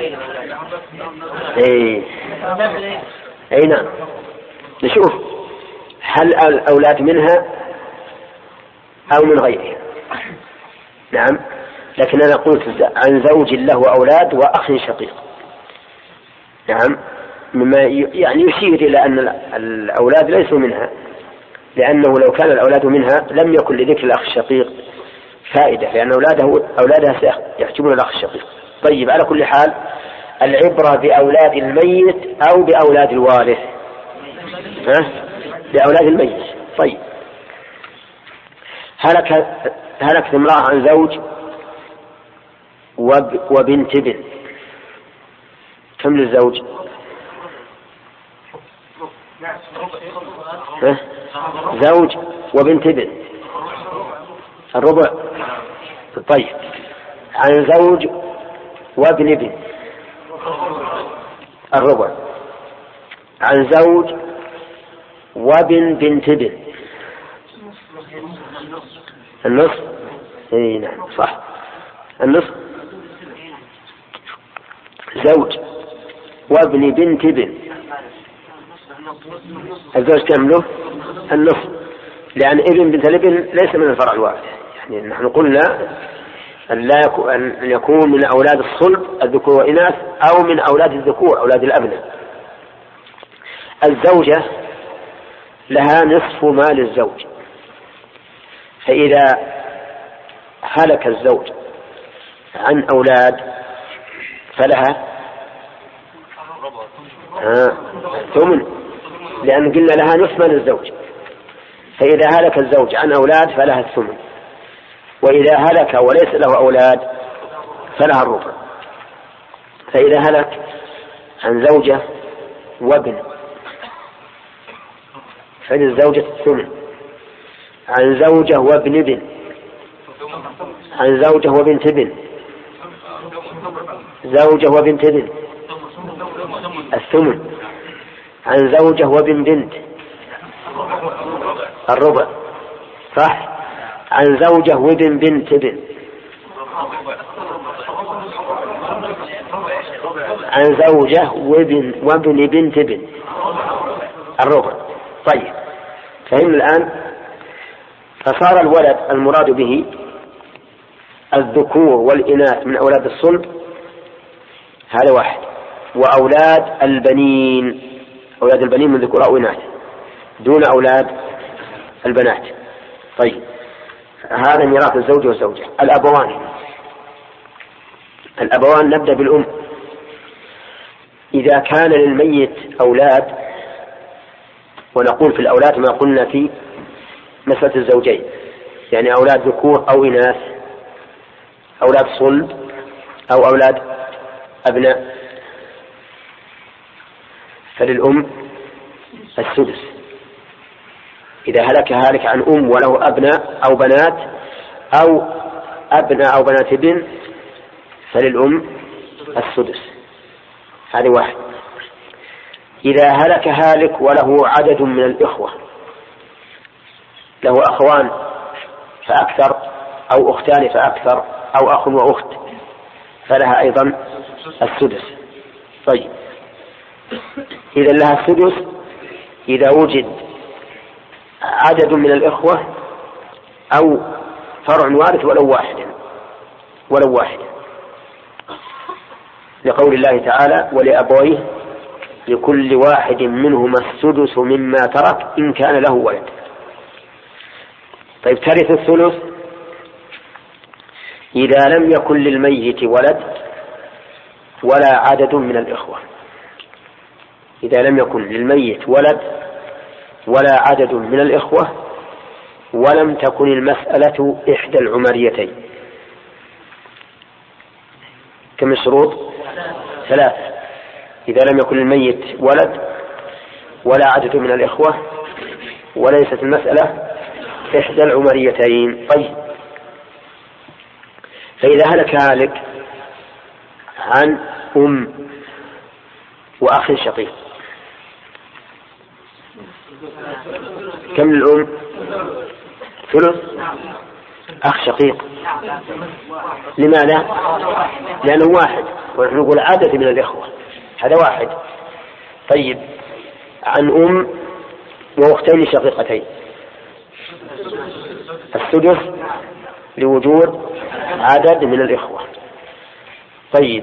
أي نعم. نشوف هل الأولاد منها أو من غيرها. نعم، لكن أنا قلت عن زوج له أولاد وأخ شقيق. نعم، مما يعني يشير إلى أن الأولاد ليسوا منها، لأنه لو كان الأولاد منها لم يكن لذكر الأخ الشقيق فائدة، لأن أولادها سيحجبون الأخ الشقيق. طيب على كل حال العبرة بأولاد الميت أو بأولاد الوارث؟ بأولاد الميت. طيب هلكت امرأة عن زوج وبنت ابن، كم للزوج؟ زوج وبنت ابن الربع. طيب عن زوج وابن ابن الربع، عن زوج وابن بنت ابن النصف. اي نعم صح، النصف. زوج وابن بنت ابن الزوج كم له؟ النصف، لأن ابن بنت الابن ليس من الفرع الوارث. يعني نحن قلنا أن يكون من أولاد الصلب الذكور والإناث أو من أولاد الذكور أولاد الأبناء. الزوجة لها نصف مال الزوج، فإذا هلك الزوج عن أولاد فلها ثمن، لأن قلنا لها نصف مال الزوج. فإذا هلك الزوج عن أولاد فلها الثمن، وإذا هلك وليس له أولاد فلها الربع. فإذا هلك عن زوجة وابن فللزوجة الثمن، عن زوجة وابن ابن عن زوجة وبنت ابن. زوجة وبنت ابن الثمن. عن زوجة وابن بنت الربع. صح. عن زوجة وابن بنت ابن. عن زوجة وابن بنت ابن الربع. طيب فهم الآن. فصار الولد المراد به الذكور والإناث من أولاد الصلب، هذا واحد. وأولاد البنين، أولاد البنين من ذكور أو إناث دون أولاد البنات. طيب هذا ميراث الزوج والزوجة. الأبوان نبدأ بالأم. إذا كان للميت أولاد، ونقول في الأولاد ما قلنا في مسألة الزوجين، يعني أولاد ذكور أو إناث، أولاد صلب أو أولاد أبناء، فللأم السدس. إذا هلك هالك عن أم وله أبناء أو بنات أو أبناء أو بنات ابن فللأم السدس. هذه واحد. إذا هلك هالك وله عدد من الإخوة، له أخوان فأكثر أو أختان فأكثر أو أخ وأخت، فلها أيضا السدس. طيب إذا لها السدس إذا وجد عدد من الإخوة أو فرع وارث ولو واحد، لقول الله تعالى: ولأبويه لكل واحد منهما السدس مما ترك إن كان له ولد. طيب ترث الثلث إذا لم يكن للميت ولد ولا عدد من الإخوة. إذا لم يكن للميت ولد ولا عدد من الإخوة ولم تكن المسألة إحدى العمريتين. كم الشروط؟ 3. إذا لم يكن للميت ولد ولا عدد من الإخوة وليست المسألة إحدى العمريتين. طيب فإذا هلك هالك عن أم وأخ شقيق، كم للأم؟ ثلث. أخ شقيق لماذا؟ لأنه واحد، ونحن نقول عدد من الإخوة، هذا واحد. طيب عن أم وأختين شقيقتين السدس لوجود عدد من الإخوة. طيب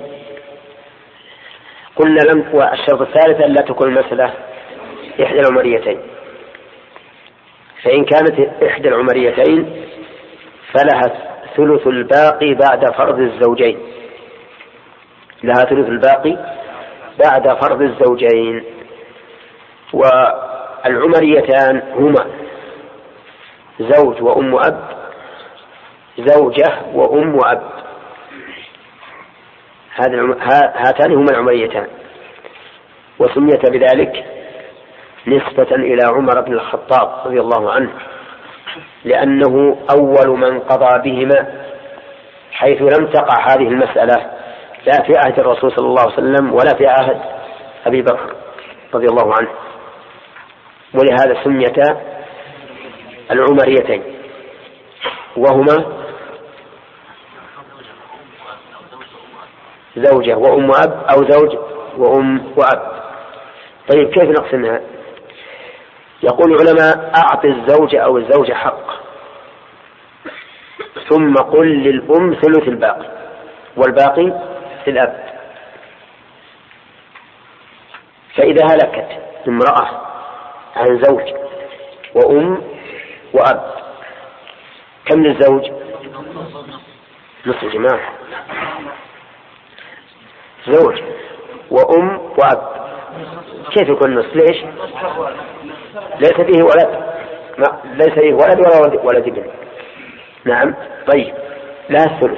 قلنا والشرط الثالث أن لا تكون المسألة إحدى العمريتين، فإن كانت إحدى العمريتين فلها ثلث الباقي بعد فرض الزوجين. لها ثلث الباقي بعد فرض الزوجين. والعمريتان هما زوج وأم وأب، زوجة وأم وأب، هاتان هما العمريتان، وسميت بذلك نسبة إلى عمر بن الخطاب رضي الله عنه، لأنه أول من قضى بهما، حيث لم تقع هذه المسألة لا في عهد الرسول صلى الله عليه وسلم ولا في عهد أبي بكر رضي الله عنه، ولهذا سميتا العمريتين، وهما زوجة وأم وأب أو زوج وأم وأب. طيب كيف نقسمها؟ يقول العلماء: أعط الزوج أو الزوجة حق، ثم قل للأم ثلث الباقي والباقي للأب. فإذا هلكت امرأة عن زوج وأم وأب كم للزوج؟ نصف جماعة، زوج وأم وأب كيف يكون نصف؟ ليش؟ ليس فيه ولد، ليس فيه ولد ولا ولد ابن. نعم. طيب لا الثلث،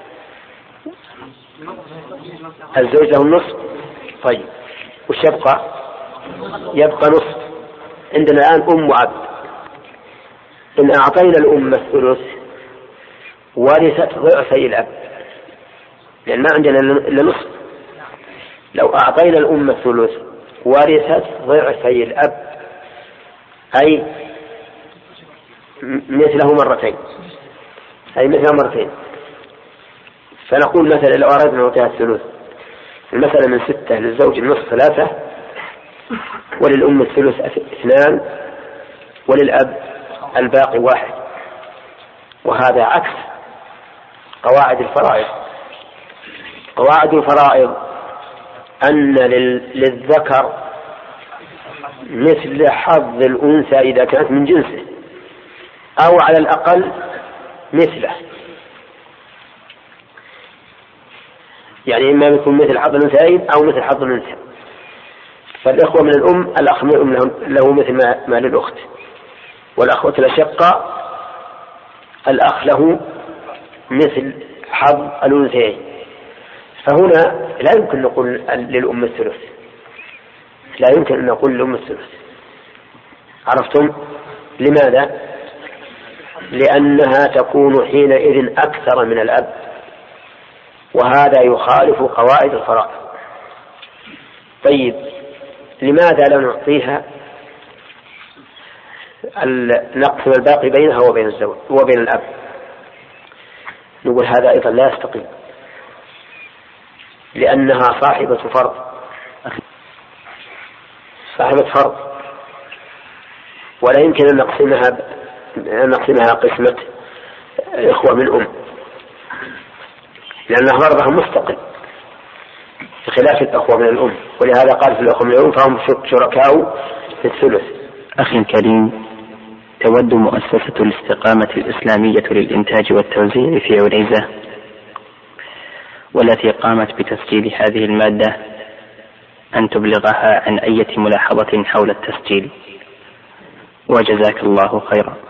الزوج له النصف. طيب وش يبقى؟ يبقى نصف. عندنا الآن أم وأب، إن أعطينا الأم الثلث ورثت ضعفي الأب، لأن ما عندنا إلا نصف. لو أعطينا الأم الثلث ورثت ضعفي الأب، أي مثله مرتين، فنقول مثلا لو أردنا نعطيها الثلث، المسألة من 6 للزوج النصف 3، وللأم الثلث 2، وللأب الباقي 1. وهذا عكس قواعد الفرائض. قواعد الفرائض أن للذكر مثل حظ الأنثى إذا كانت من جنسه، أو على الأقل مثله، يعني إما يكون مثل حظ الأنثيين أو مثل حظ الأنثى. فالإخوة من الأم الأخ من الأم له مثل ما للأخت، والأخوة الأشقة الأخ له مثل حظ الأنثيين. فهنا لا يمكن نقول للأم الثلث، لا يمكن أن نقول للأم الثلث. عرفتم؟ لماذا؟ لأنها تكون حينئذ أكثر من الأب، وهذا يخالف قواعد الفرائض. طيب، لماذا لا نعطيها نقسم الباقي بينها وبين الزوج وبين الأب؟ نقول هذا أيضا لا يستقيم، لأنها صاحبة فرض، ولا يمكن أن نقسمها قسمة إخوة من أم، لأن فرضها مستقل بخلاف الأخوة من الأم. ولهذا قال في الأخوة من الأم فهم شركاء في الثلث. أخي الكريم، تود مؤسسة الاستقامة الإسلامية للإنتاج والتوزيع في عنيزة، والتي قامت بتسجيل هذه المادة، أن تبلغها عن أي ملاحظة حول التسجيل، وجزاك الله خيرا.